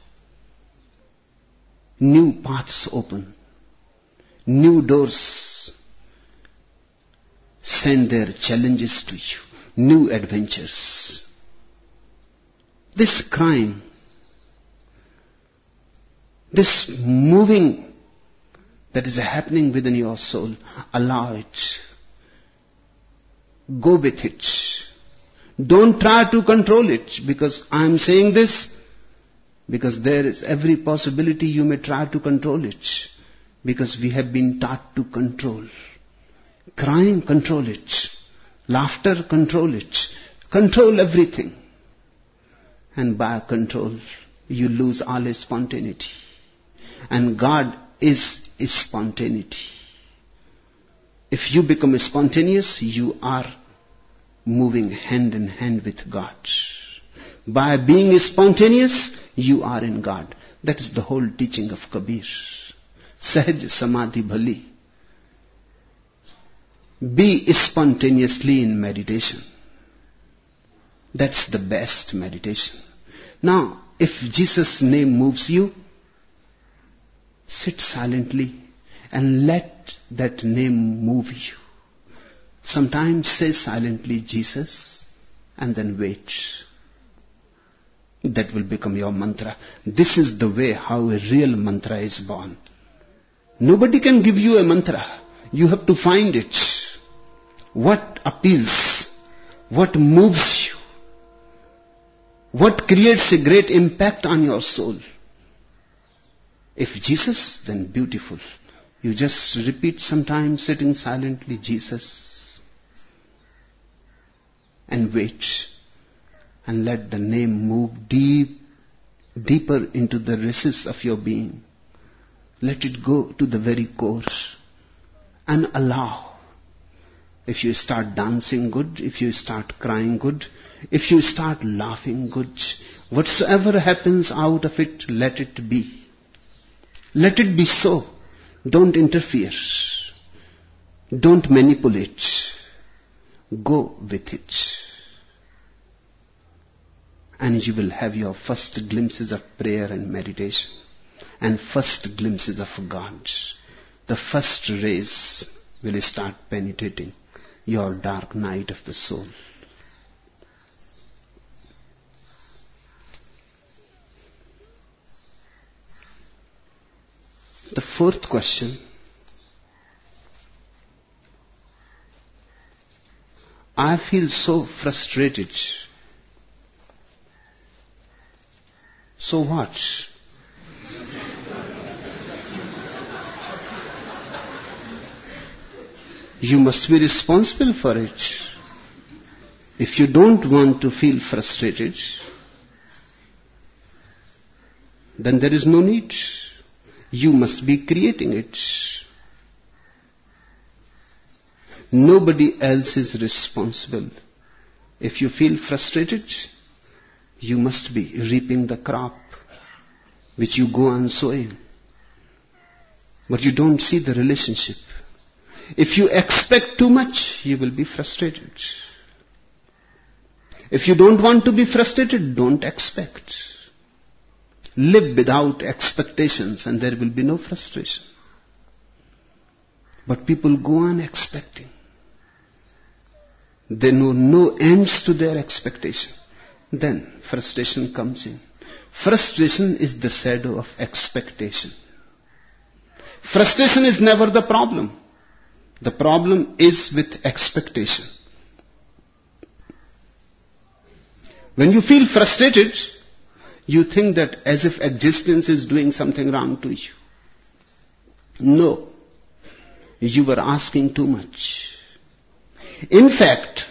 new paths open, new doors send their challenges to you, new adventures. This crying, this moving that is happening within your soul, allow it. Go with it. Don't try to control it, because I am saying this because there is every possibility you may try to control it, because we have been taught to control. Crying, control it. Laughter, control it. Control everything. And by control, you lose all spontaneity. And God is spontaneity. If you become spontaneous, you are moving hand in hand with God. By being spontaneous, you are in God. That is the whole teaching of Kabir. Sahaj samadhi bhali. Be spontaneously in meditation. That's the best meditation. Now, if Jesus' name moves you, sit silently and let that name move you. Sometimes say silently Jesus and then wait. That will become your mantra. This is the way how a real mantra is born. Nobody can give you a mantra. You have to find it. What appeals? What moves you? What creates a great impact on your soul? If Jesus, then beautiful. You just repeat sometimes sitting silently, Jesus, and wait. And let the name move deep, deeper into the recesses of your being. Let it go to the very core. And allow. If you start dancing good, if you start crying good, if you start laughing good, whatsoever happens out of it, let it be. Let it be so. Don't interfere. Don't manipulate. Go with it. And you will have your first glimpses of prayer and meditation. And first glimpses of God. The first rays will start penetrating your dark night of the soul. The fourth question. I feel so frustrated. So what? You must be responsible for it. If you don't want to feel frustrated, then there is no need. You must be creating it. Nobody else is responsible. If you feel frustrated, you must be reaping the crop which you go on sowing. But you don't see the relationship. If you expect too much, you will be frustrated. If you don't want to be frustrated, don't expect. Live without expectations and there will be no frustration. But people go on expecting. They know no ends to their expectation. Then frustration comes in. Frustration is the shadow of expectation. Frustration is never the problem. The problem is with expectation. When you feel frustrated, you think that as if existence is doing something wrong to you. No. You were asking too much. In fact,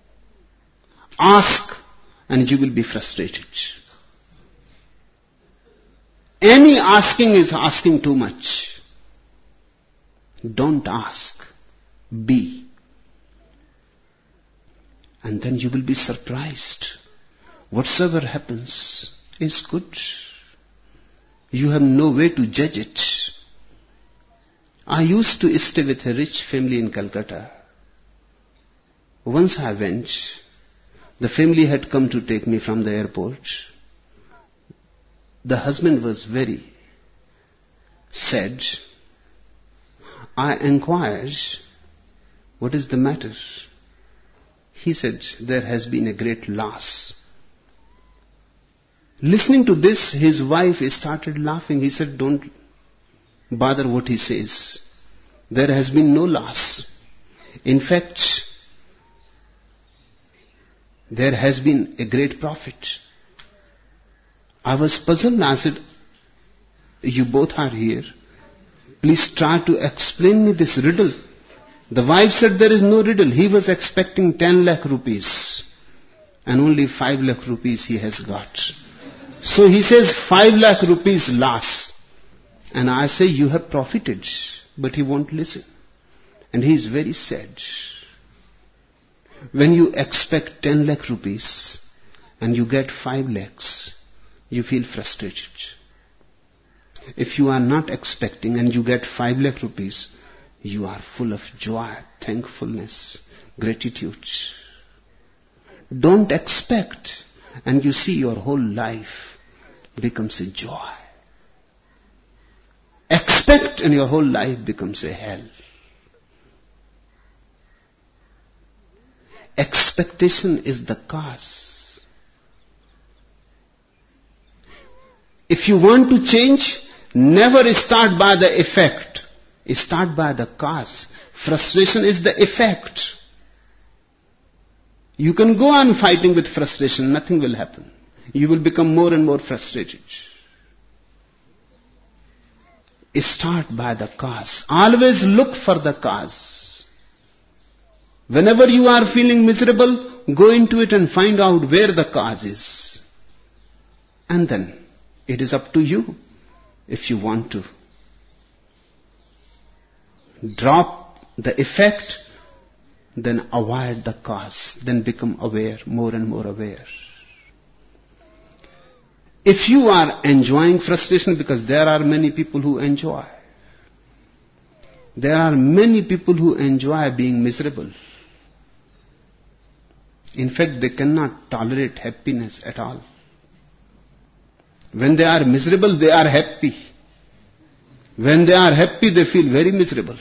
ask and you will be frustrated. Any asking is asking too much. Don't ask. Be. And then you will be surprised. Whatsoever happens is good. You have no way to judge it. I used to stay with a rich family in Calcutta. Once I went, the family had come to take me from the airport. The husband was very sad. I inquired, what is the matter? He said, there has been a great loss. Listening to this, his wife started laughing. He said, don't bother what he says. There has been no loss. In fact, there has been a great profit. I was puzzled. I said, you both are here. Please try to explain me this riddle. The wife said there is no riddle. He was expecting ten lakh rupees. And only five lakh rupees he has got. So he says five lakh rupees loss. And I say you have profited. But he won't listen. And he is very sad. When you expect ten lakh rupees and you get five lakhs, you feel frustrated. If you are not expecting and you get five lakh rupees, you are full of joy, thankfulness, gratitude. Don't expect, and you see your whole life becomes a joy. Expect and your whole life becomes a hell. Expectation is the cause. If you want to change, never start by the effect. Start by the cause. Frustration is the effect. You can go on fighting with frustration, nothing will happen. You will become more and more frustrated. Start by the cause. Always look for the cause. Whenever you are feeling miserable, go into it and find out where the cause is. And then, it is up to you if you want to drop the effect, then avoid the cause, then become aware, more and more aware. If you are enjoying frustration, because there are many people who enjoy. There are many people who enjoy being miserable. In fact, they cannot tolerate happiness at all. When they are miserable, they are happy. When they are happy, they feel very miserable.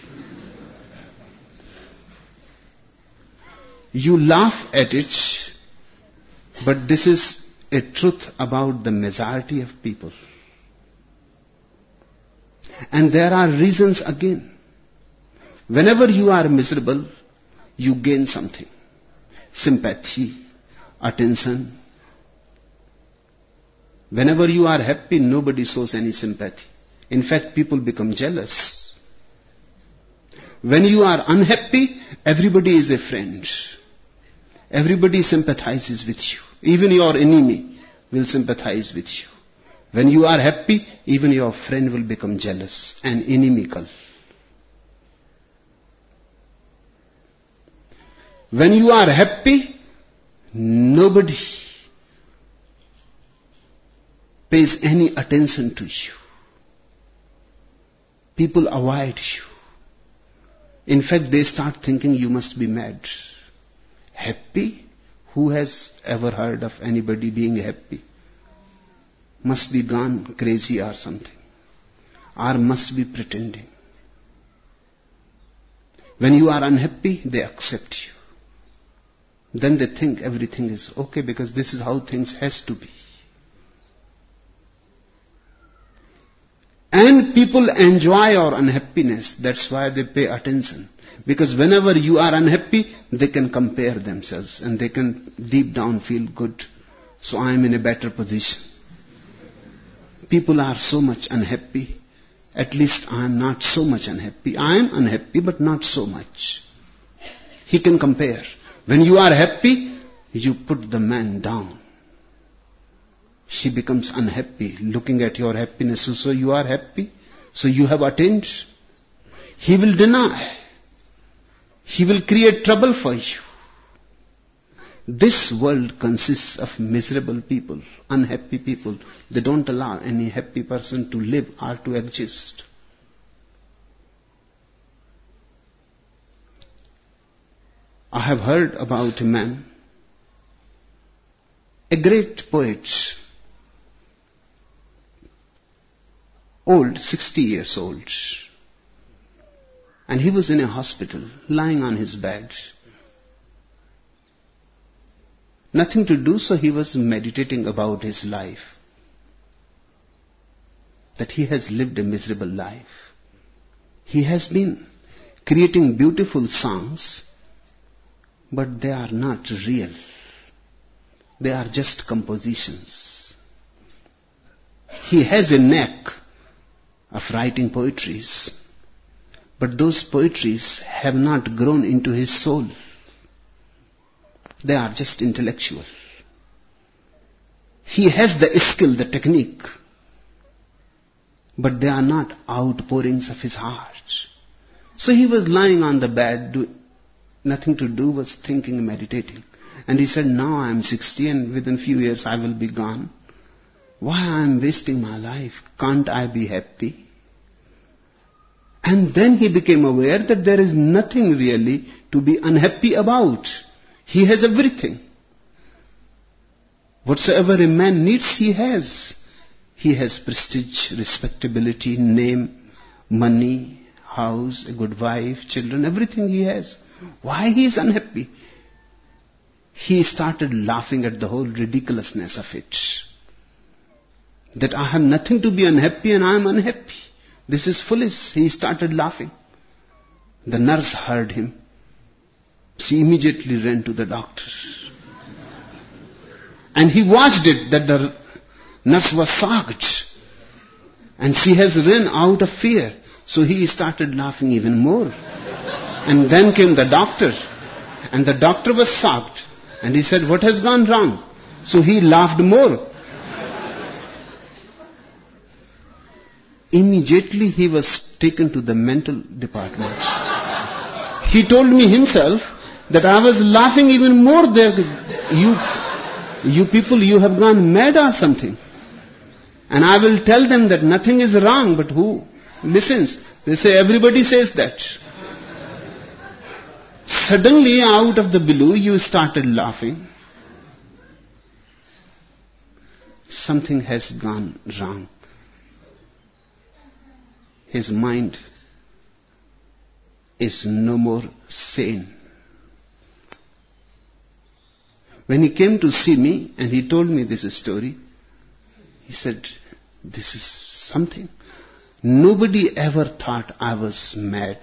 You laugh at it, but this is a truth about the majority of people. And there are reasons again. Whenever you are miserable, you gain something. Sympathy, attention. Whenever you are happy, nobody shows any sympathy. In fact, people become jealous. When you are unhappy, everybody is a friend. Everybody sympathizes with you. Even your enemy will sympathize with you. When you are happy, even your friend will become jealous and inimical. When you are happy, nobody pays any attention to you. People avoid you. In fact, they start thinking you must be mad. Happy? Who has ever heard of anybody being happy? Must be gone crazy or something. Or must be pretending. When you are unhappy, they accept you. Then they think everything is okay because this is how things has to be. And people enjoy your unhappiness. That's why they pay attention. Because whenever you are unhappy, they can compare themselves and they can deep down feel good. So I am in a better position. People are so much unhappy. At least I am not so much unhappy. I am unhappy, but not so much. He can compare. When you are happy, you put the man down. He becomes unhappy looking at your happiness. So you are happy. So you have attained. He will deny. He will create trouble for you. This world consists of miserable people, unhappy people. They don't allow any happy person to live or to exist. I have heard about a man, a great poet, old, sixty years old. And he was in a hospital, lying on his bed. Nothing to do, so he was meditating about his life. That he has lived a miserable life. He has been creating beautiful songs, but they are not real. They are just compositions. He has a knack of writing poetries, but those poetries have not grown into his soul. They are just intellectual. He has the skill, the technique, but they are not outpourings of his heart. So he was lying on the bed, do, nothing to do, was thinking, meditating. And he said, now I am sixty and within few years I will be gone. Why I am wasting my life? Can't I be happy? And then he became aware that there is nothing really to be unhappy about. He has everything. Whatsoever a man needs, he has. He has prestige, respectability, name, money, house, a good wife, children, everything he has. Why he is unhappy? He started laughing at the whole ridiculousness of it. That I have nothing to be unhappy and I am unhappy. This is foolish. He started laughing. The nurse heard him. She immediately ran to the doctor. And he watched it that the nurse was shocked. And she has run out of fear. So he started laughing even more. And then came the doctor. And the doctor was shocked. And he said, what has gone wrong? So he laughed more. Immediately he was taken to the mental department. He told me himself that I was laughing even more there. You, you people, you have gone mad or something. And I will tell them that nothing is wrong, but who listens? They say, everybody says that. Suddenly, out of the blue, you started laughing. Something has gone wrong. His mind is no more sane. When he came to see me and he told me this story, he said, this is something. Nobody ever thought I was mad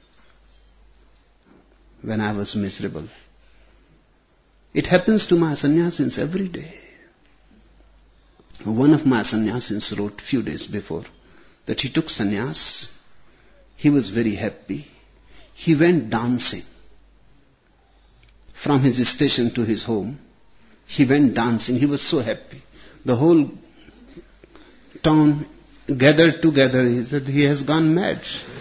when I was miserable. It happens to my sannyasins every day. One of my sannyasins wrote few days before that he took sannyas. He was very happy. He went dancing. From his station to his home, he went dancing. He was so happy. The whole town gathered together. He said, he has gone mad.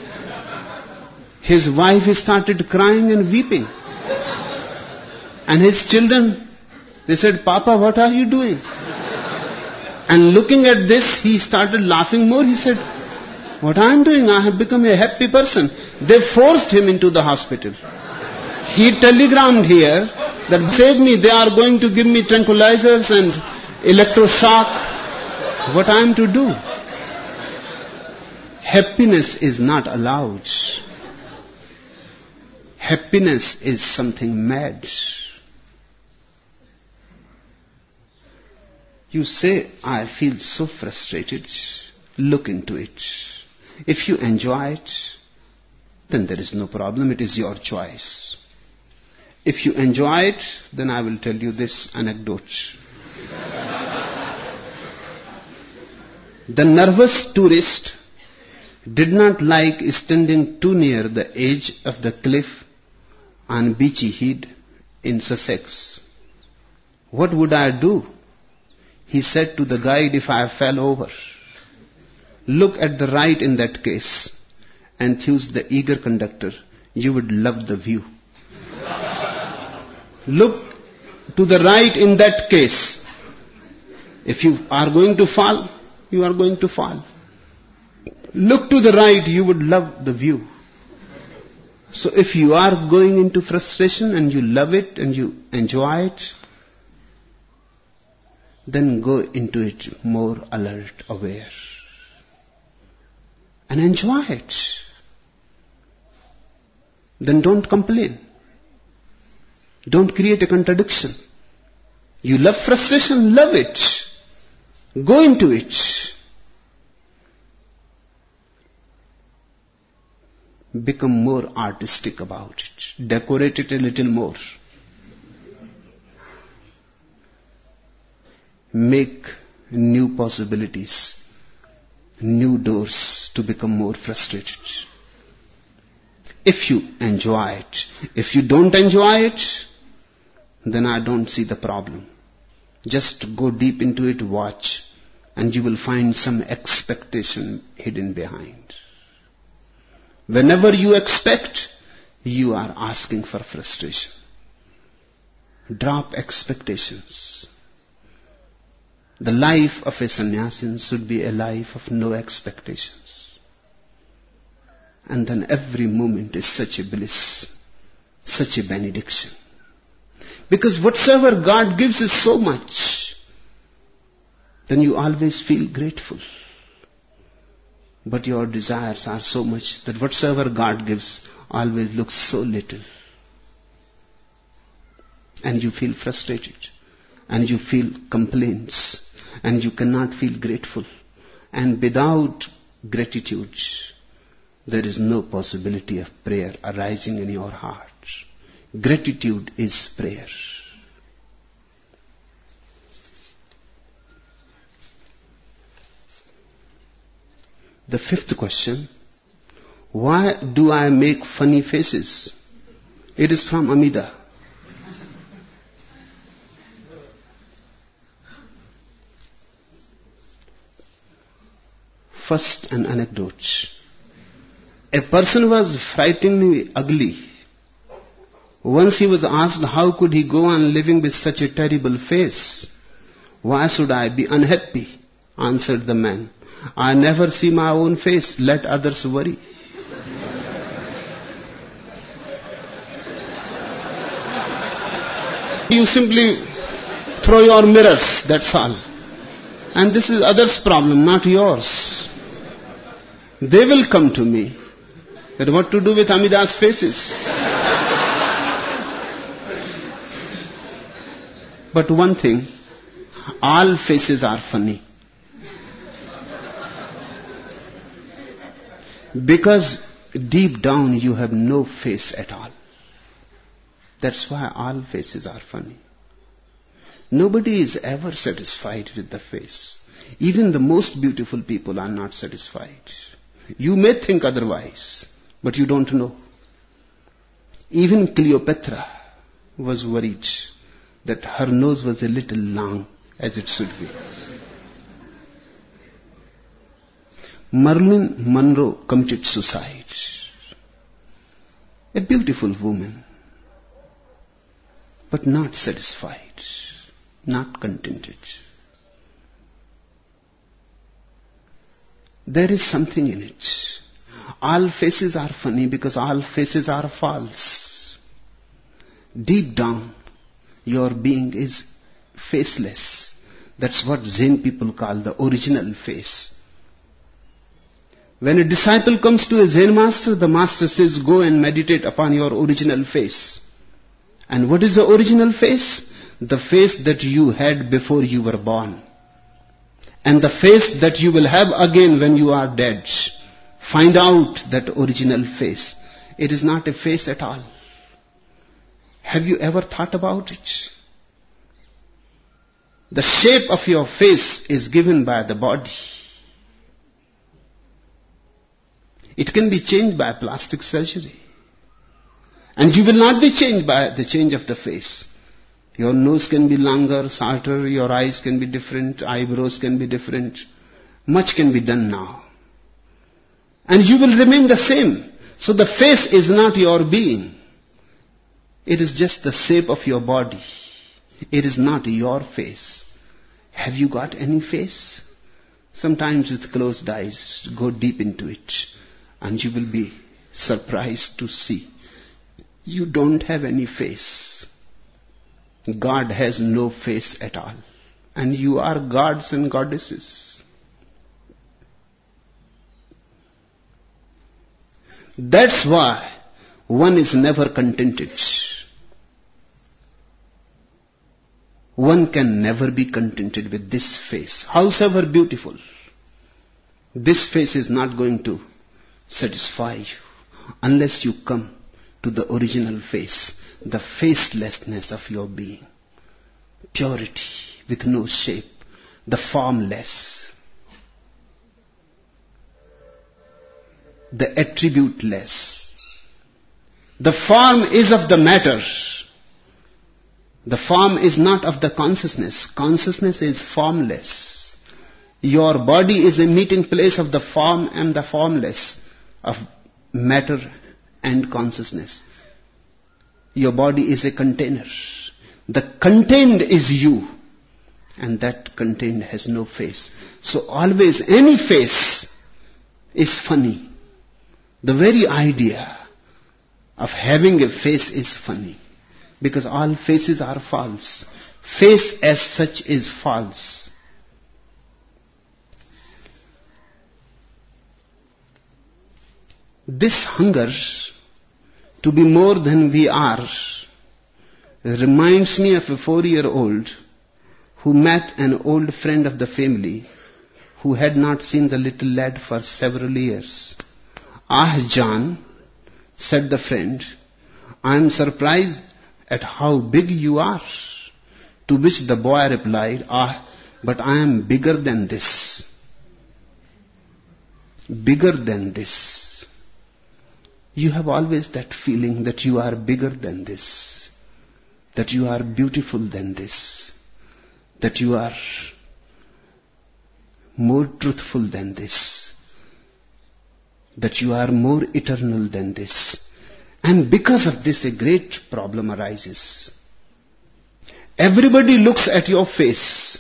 His wife started crying and weeping. And his children, they said, Papa, what are you doing? And looking at this, he started laughing more. He said, what I am doing? I have become a happy person. They forced him into the hospital. He telegrammed here that save me, they are going to give me tranquilizers and electroshock. What I am to do? Happiness is not allowed. Happiness is something mad. You say, I feel so frustrated. Look into it. If you enjoy it, then there is no problem. It is your choice. If you enjoy it, then I will tell you this anecdote. The nervous tourist did not like standing too near the edge of the cliff on Beachy Head in Sussex. What would I do? He said to the guide, if I fell over. Look at the right in that case. Enthused the eager conductor, you would love the view. Look to the right in that case. If you are going to fall, you are going to fall. Look to the right, you would love the view. So if you are going into frustration and you love it and you enjoy it, then go into it more alert, aware. And enjoy it. Then don't complain. Don't create a contradiction. You love frustration, love it. Go into it. Become more artistic about it. Decorate it a little more. Make new possibilities, new doors to become more frustrated. If you enjoy it, if you don't enjoy it, then I don't see the problem. Just go deep into it, watch, and you will find some expectation hidden behind. Whenever you expect, you are asking for frustration. Drop expectations. The life of a sannyasin should be a life of no expectations. And then every moment is such a bliss, such a benediction. Because whatsoever God gives is so much, then you always feel grateful. But your desires are so much that whatsoever God gives always looks so little. And you feel frustrated. And you feel complaints. And you cannot feel grateful. And without gratitude, there is no possibility of prayer arising in your heart. Gratitude is prayer. The fifth question, why do I make funny faces? It is from Amida. First, an anecdote. A person was frighteningly ugly. Once he was asked how could he go on living with such a terrible face. Why should I be unhappy? Answered the man. I never see my own face, let others worry. You simply throw your mirrors, that's all. And this is others' problem, not yours. They will come to me. But what to do with Amida's faces? But one thing, all faces are funny. Because deep down you have no face at all. That's why all faces are funny. Nobody is ever satisfied with the face. Even the most beautiful people are not satisfied. You may think otherwise, but you don't know. Even Cleopatra was worried that her nose was a little long, as it should be. Marilyn Monroe committed suicide. A beautiful woman, but not satisfied, not contented. There is something in it. All faces are funny because all faces are false. Deep down, your being is faceless. That's what Zen people call the original face. When a disciple comes to a Zen master, the master says, go and meditate upon your original face. And what is the original face? The face that you had before you were born. And the face that you will have again when you are dead. Find out that original face. It is not a face at all. Have you ever thought about it? The shape of your face is given by the body. It can be changed by plastic surgery. And you will not be changed by the change of the face. Your nose can be longer, shorter, your eyes can be different, eyebrows can be different. Much can be done now. And you will remain the same. So the face is not your being. It is just the shape of your body. It is not your face. Have you got any face? Sometimes with closed eyes, go deep into it. And you will be surprised to see you don't have any face. God has no face at all. And you are gods and goddesses. That's why one is never contented. One can never be contented with this face, howsoever beautiful. This face is not going to satisfy you unless you come to the original face, the facelessness of your being. Purity with no shape, the formless, the attributeless. The form is of the matter. The form is not of the consciousness. Consciousness is formless. Your body is a meeting place of the form and the formless, of matter and consciousness. Your body is a container. The contained is you. and that contained has no face. So always any face is funny. The very idea of having a face is funny, because all faces are false. Face as such is false. This hunger to be more than we are reminds me of a four-year-old who met an old friend of the family who had not seen the little lad for several years. "Ah, John," said the friend, "I am surprised at how big you are." To which the boy replied, "Ah, but I am bigger than this. Bigger than this." You have always that feeling that you are bigger than this, that you are beautiful than this, that you are more truthful than this, that you are more eternal than this. And because of this, a great problem arises. Everybody looks at your face,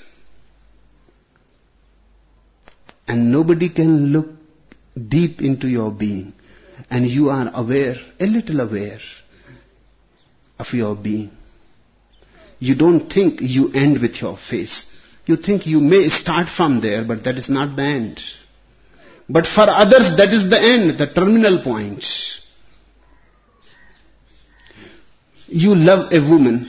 and nobody can look deep into your being. And you are aware, a little aware of your being. You don't think you end with your face. You think you may start from there, but that is not the end. But for others, that is the end, the terminal point. You love a woman,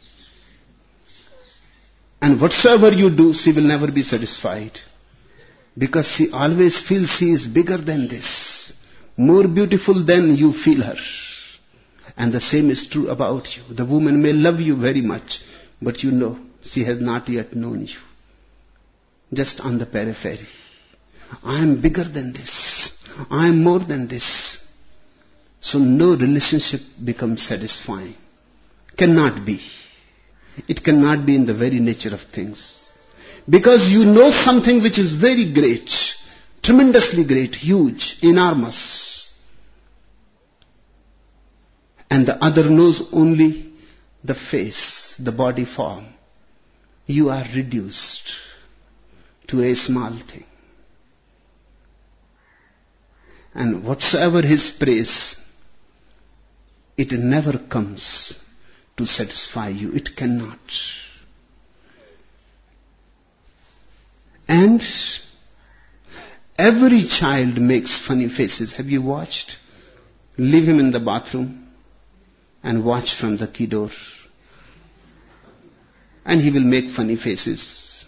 and whatsoever you do, she will never be satisfied, because she always feels she is bigger than this, more beautiful than you feel her. And the same is true about you. The woman may love you very much, but you know she has not yet known you. Just on the periphery. I am bigger than this. I am more than this. So no relationship becomes satisfying. Cannot be. It cannot be in the very nature of things. Because you know something which is very great, tremendously great, huge, enormous. And the other knows only the face, the body form. You are reduced to a small thing. And whatsoever his praise, it never comes to satisfy you. It cannot. And every child makes funny faces. Have you watched? Leave him in the bathroom and watch from the key door. And he will make funny faces.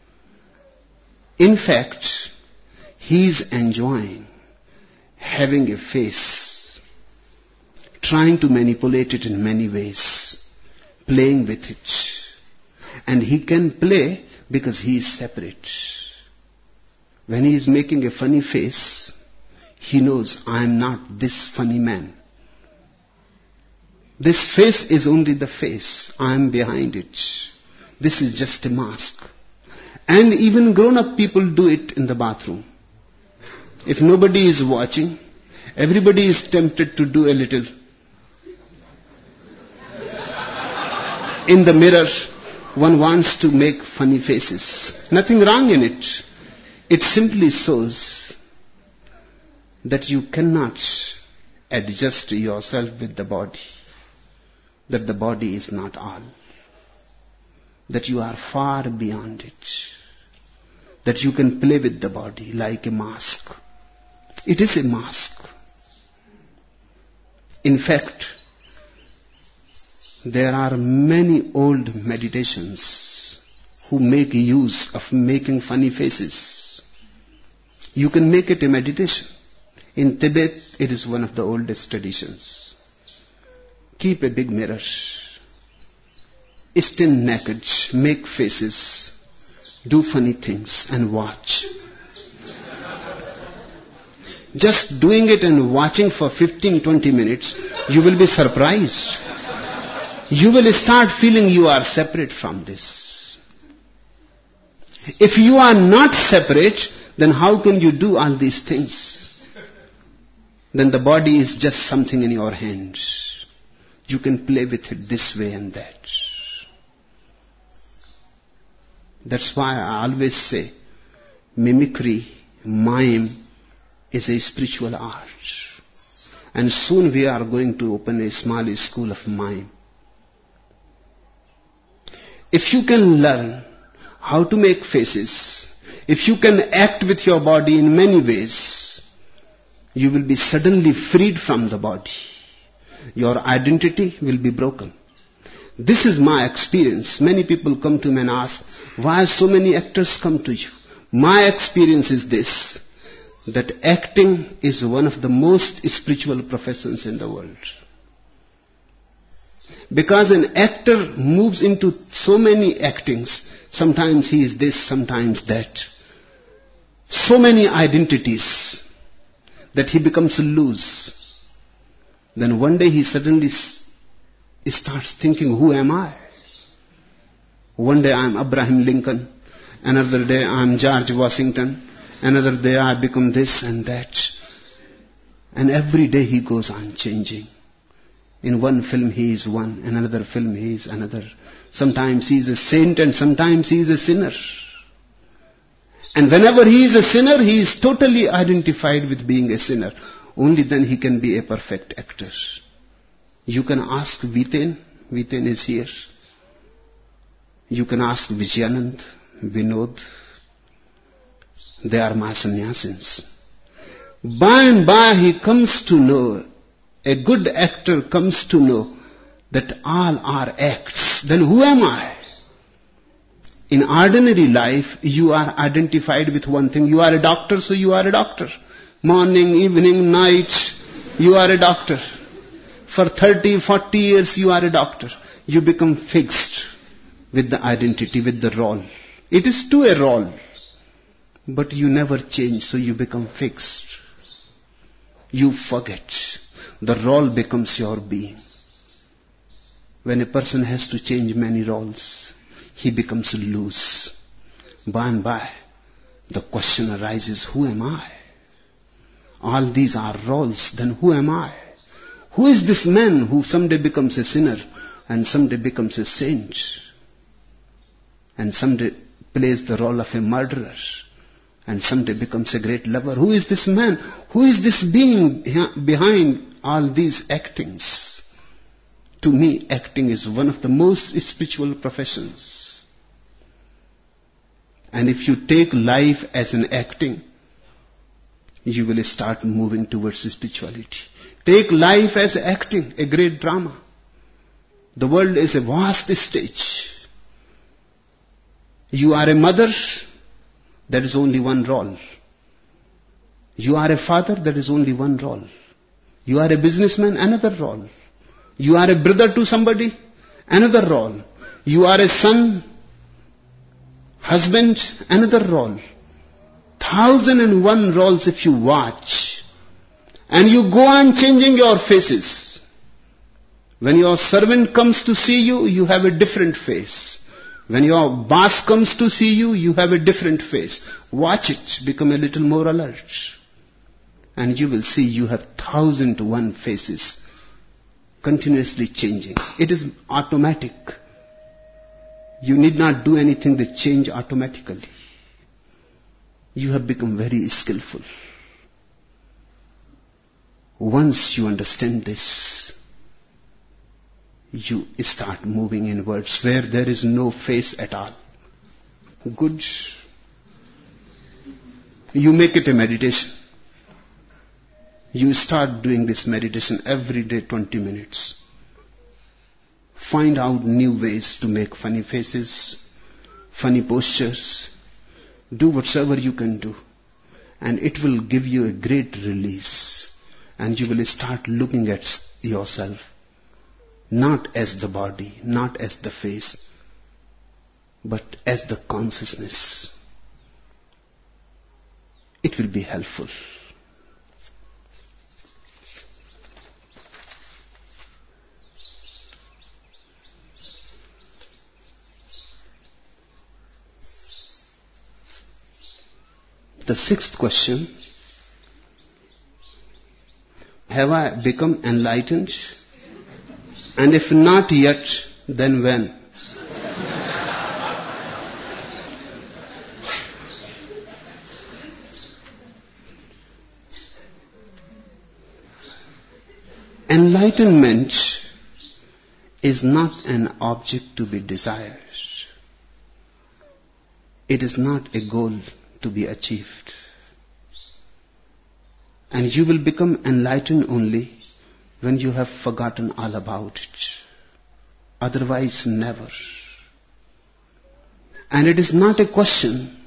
In fact, he is enjoying having a face, trying to manipulate it in many ways, playing with it. And he can play because he is separate. When he is making a funny face, he knows, I am not this funny man. This face is only the face. I am behind it. This is just a mask. And even grown-up people do it in the bathroom. If nobody is watching, everybody is tempted to do a little. In the mirror, one wants to make funny faces. Nothing wrong in it. It simply shows that you cannot adjust yourself with the body. That the body is not all. That you are far beyond it. That you can play with the body like a mask. It is a mask. In fact, there are many old meditations who make use of making funny faces. You can make it a meditation. In Tibet, it is one of the oldest traditions. Keep a big mirror. Stand naked, make faces, do funny things and watch. Just doing it and watching for fifteen to twenty minutes, you will be surprised. You will start feeling you are separate from this. If you are not separate, then how can you do all these things? Then the body is just something in your hands. You can play with it this way and that. That's why I always say, mimicry, mime is a spiritual art. And soon we are going to open a small school of mime. If you can learn how to make faces, if you can act with your body in many ways, you will be suddenly freed from the body. Your identity will be broken. This is my experience. Many people come to me and ask, why so many actors come to you? My experience is this, that acting is one of the most spiritual professions in the world. Because an actor moves into so many actings. Sometimes he is this, sometimes that. So many identities that he becomes loose. Then one day he suddenly starts thinking, who am I? One day I am Abraham Lincoln. Another day I am George Washington. Another day I become this and that. And every day he goes on changing. In one film he is one, in another film he is another. Sometimes he is a saint and sometimes he is a sinner. And whenever he is a sinner, he is totally identified with being a sinner. Only then he can be a perfect actor. You can ask Viten, Viten is here. You can ask Vijayanand, Vinod. They are my sannyasins. By and by he comes to know, a good actor comes to know that all are acts. Then who am I? In ordinary life, you are identified with one thing. You are a doctor, so you are a doctor. Morning, evening, night, you are a doctor. For thirty, forty years, you are a doctor. You become fixed with the identity, with the role. It is too a role. But you never change, so you become fixed. You forget. The role becomes your being. When a person has to change many roles, he becomes loose. By and by, the question arises, who am I? All these are roles, then who am I? Who is this man who someday becomes a sinner and someday becomes a saint? And someday plays the role of a murderer and someday becomes a great lover. Who is this man? Who is this being behind all these actings? To me, acting is one of the most spiritual professions. And if you take life as an acting, you will start moving towards spirituality. Take life as acting, a great drama. The world is a vast stage. You are a mother, that is only one role. You are a father, that is only one role. You are a businessman, another role. You are a brother to somebody, another role. You are a son, husband, another role. Thousand and one roles if you watch. And you go on changing your faces. When your servant comes to see you, you have a different face. When your boss comes to see you, you have a different face. Watch it, become a little more alert. And you will see you have thousand one faces continuously changing. It is automatic. You need not do anything, they change automatically. You have become very skillful. Once you understand this, you start moving in words where there is no face at all. Good. You make it a meditation. You start doing this meditation every day, twenty minutes. Find out new ways to make funny faces, funny postures. Do whatever you can do. And it will give you a great release. And you will start looking at yourself. Not as the body, not as the face, but as the consciousness. It will be helpful. The sixth question, have I become enlightened? And if not yet, then when? Enlightenment is not an object to be desired. It is not a goal to be achieved. And you will become enlightened only when you have forgotten all about it. Otherwise, never. And it is not a question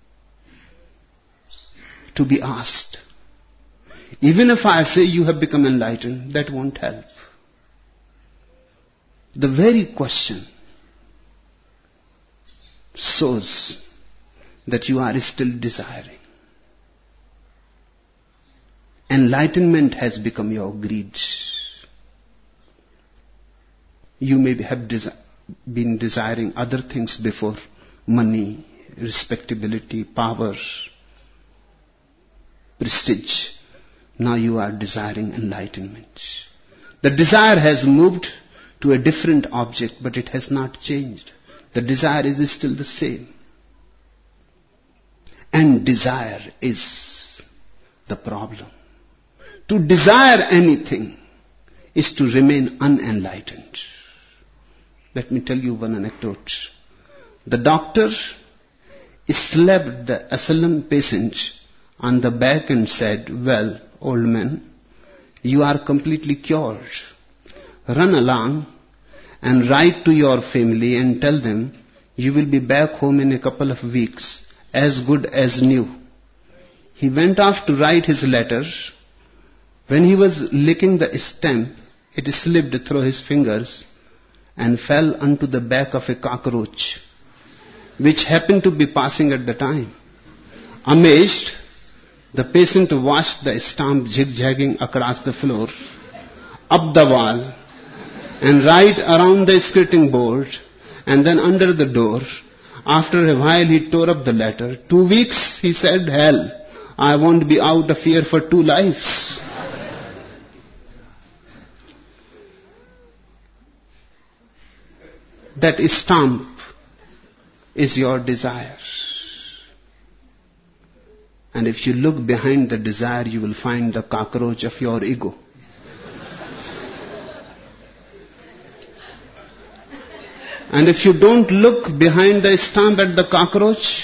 to be asked. Even if I say you have become enlightened, that won't help. The very question shows that you are still desiring. Enlightenment has become your greed. You may have desi- been desiring other things before: money, respectability, power, prestige. Now you are desiring enlightenment. The desire has moved to a different object, but it has not changed. The desire is still the same. And desire is the problem. To desire anything is to remain unenlightened. Let me tell you one anecdote. The doctor slapped the asylum patient on the back and said, "Well, old man, you are completely cured. Run along and write to your family and tell them you will be back home in a couple of weeks, as good as new." He went off to write his letter. When he was licking the stamp, it slipped through his fingers and fell onto the back of a cockroach, which happened to be passing at the time. Amazed, the patient watched the stamp zigzagging across the floor, up the wall, and right around the skirting board, and then under the door. After a while he tore up the letter. "Two weeks," he said. "Hell, I won't be out of here for two lives." That stamp is your desire. And if you look behind the desire, you will find the cockroach of your ego. And if you don't look behind the stamp at the cockroach,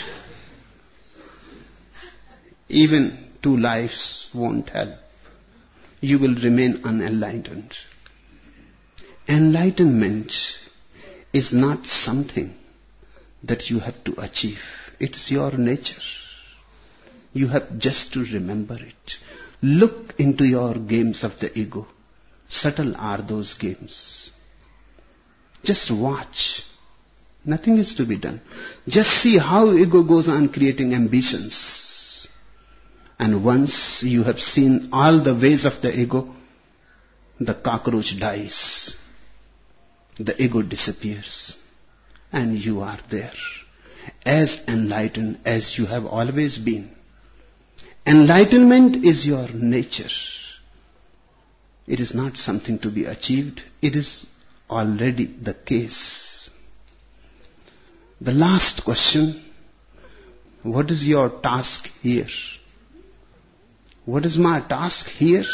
even two lives won't help. You will remain unenlightened. Enlightenment is not something that you have to achieve. It's your nature. You have just to remember it. Look into your games of the ego. Subtle are those games. Just watch. Nothing is to be done. Just see how ego goes on creating ambitions. And once you have seen all the ways of the ego, the cockroach dies. The ego disappears. And you are there, as enlightened as you have always been. Enlightenment is your nature. It is not something to be achieved. It is already the case. The last question: what is your task here? What is my task here?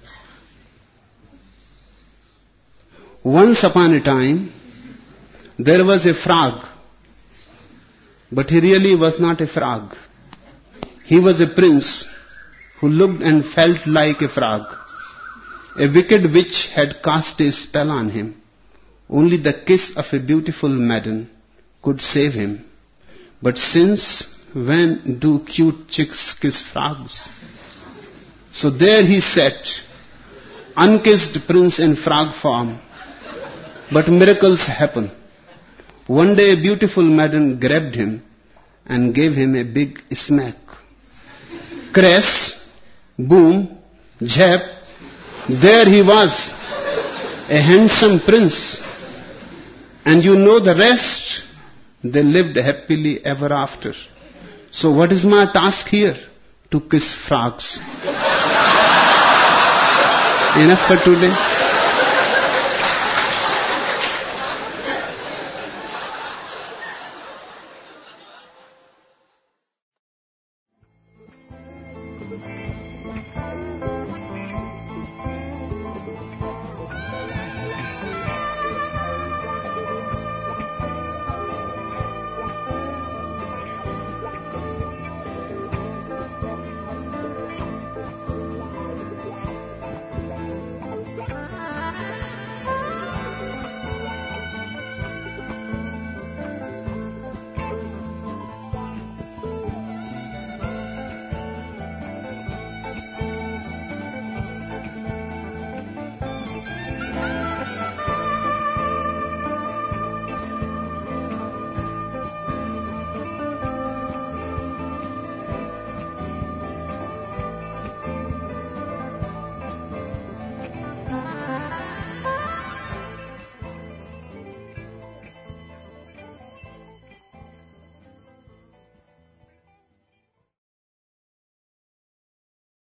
Once upon a time, there was a frog, but he really was not a frog. He was a prince who looked and felt like a frog. A wicked witch had cast a spell on him. Only the kiss of a beautiful maiden could save him. But since when do cute chicks kiss frogs? So there he sat, unkissed prince in frog form. But miracles happen. One day a beautiful maiden grabbed him and gave him a big smack. Crash, boom, jab, there he was, a handsome prince. And you know the rest. They lived happily ever after. So what is my task here? To kiss frogs. Enough for today.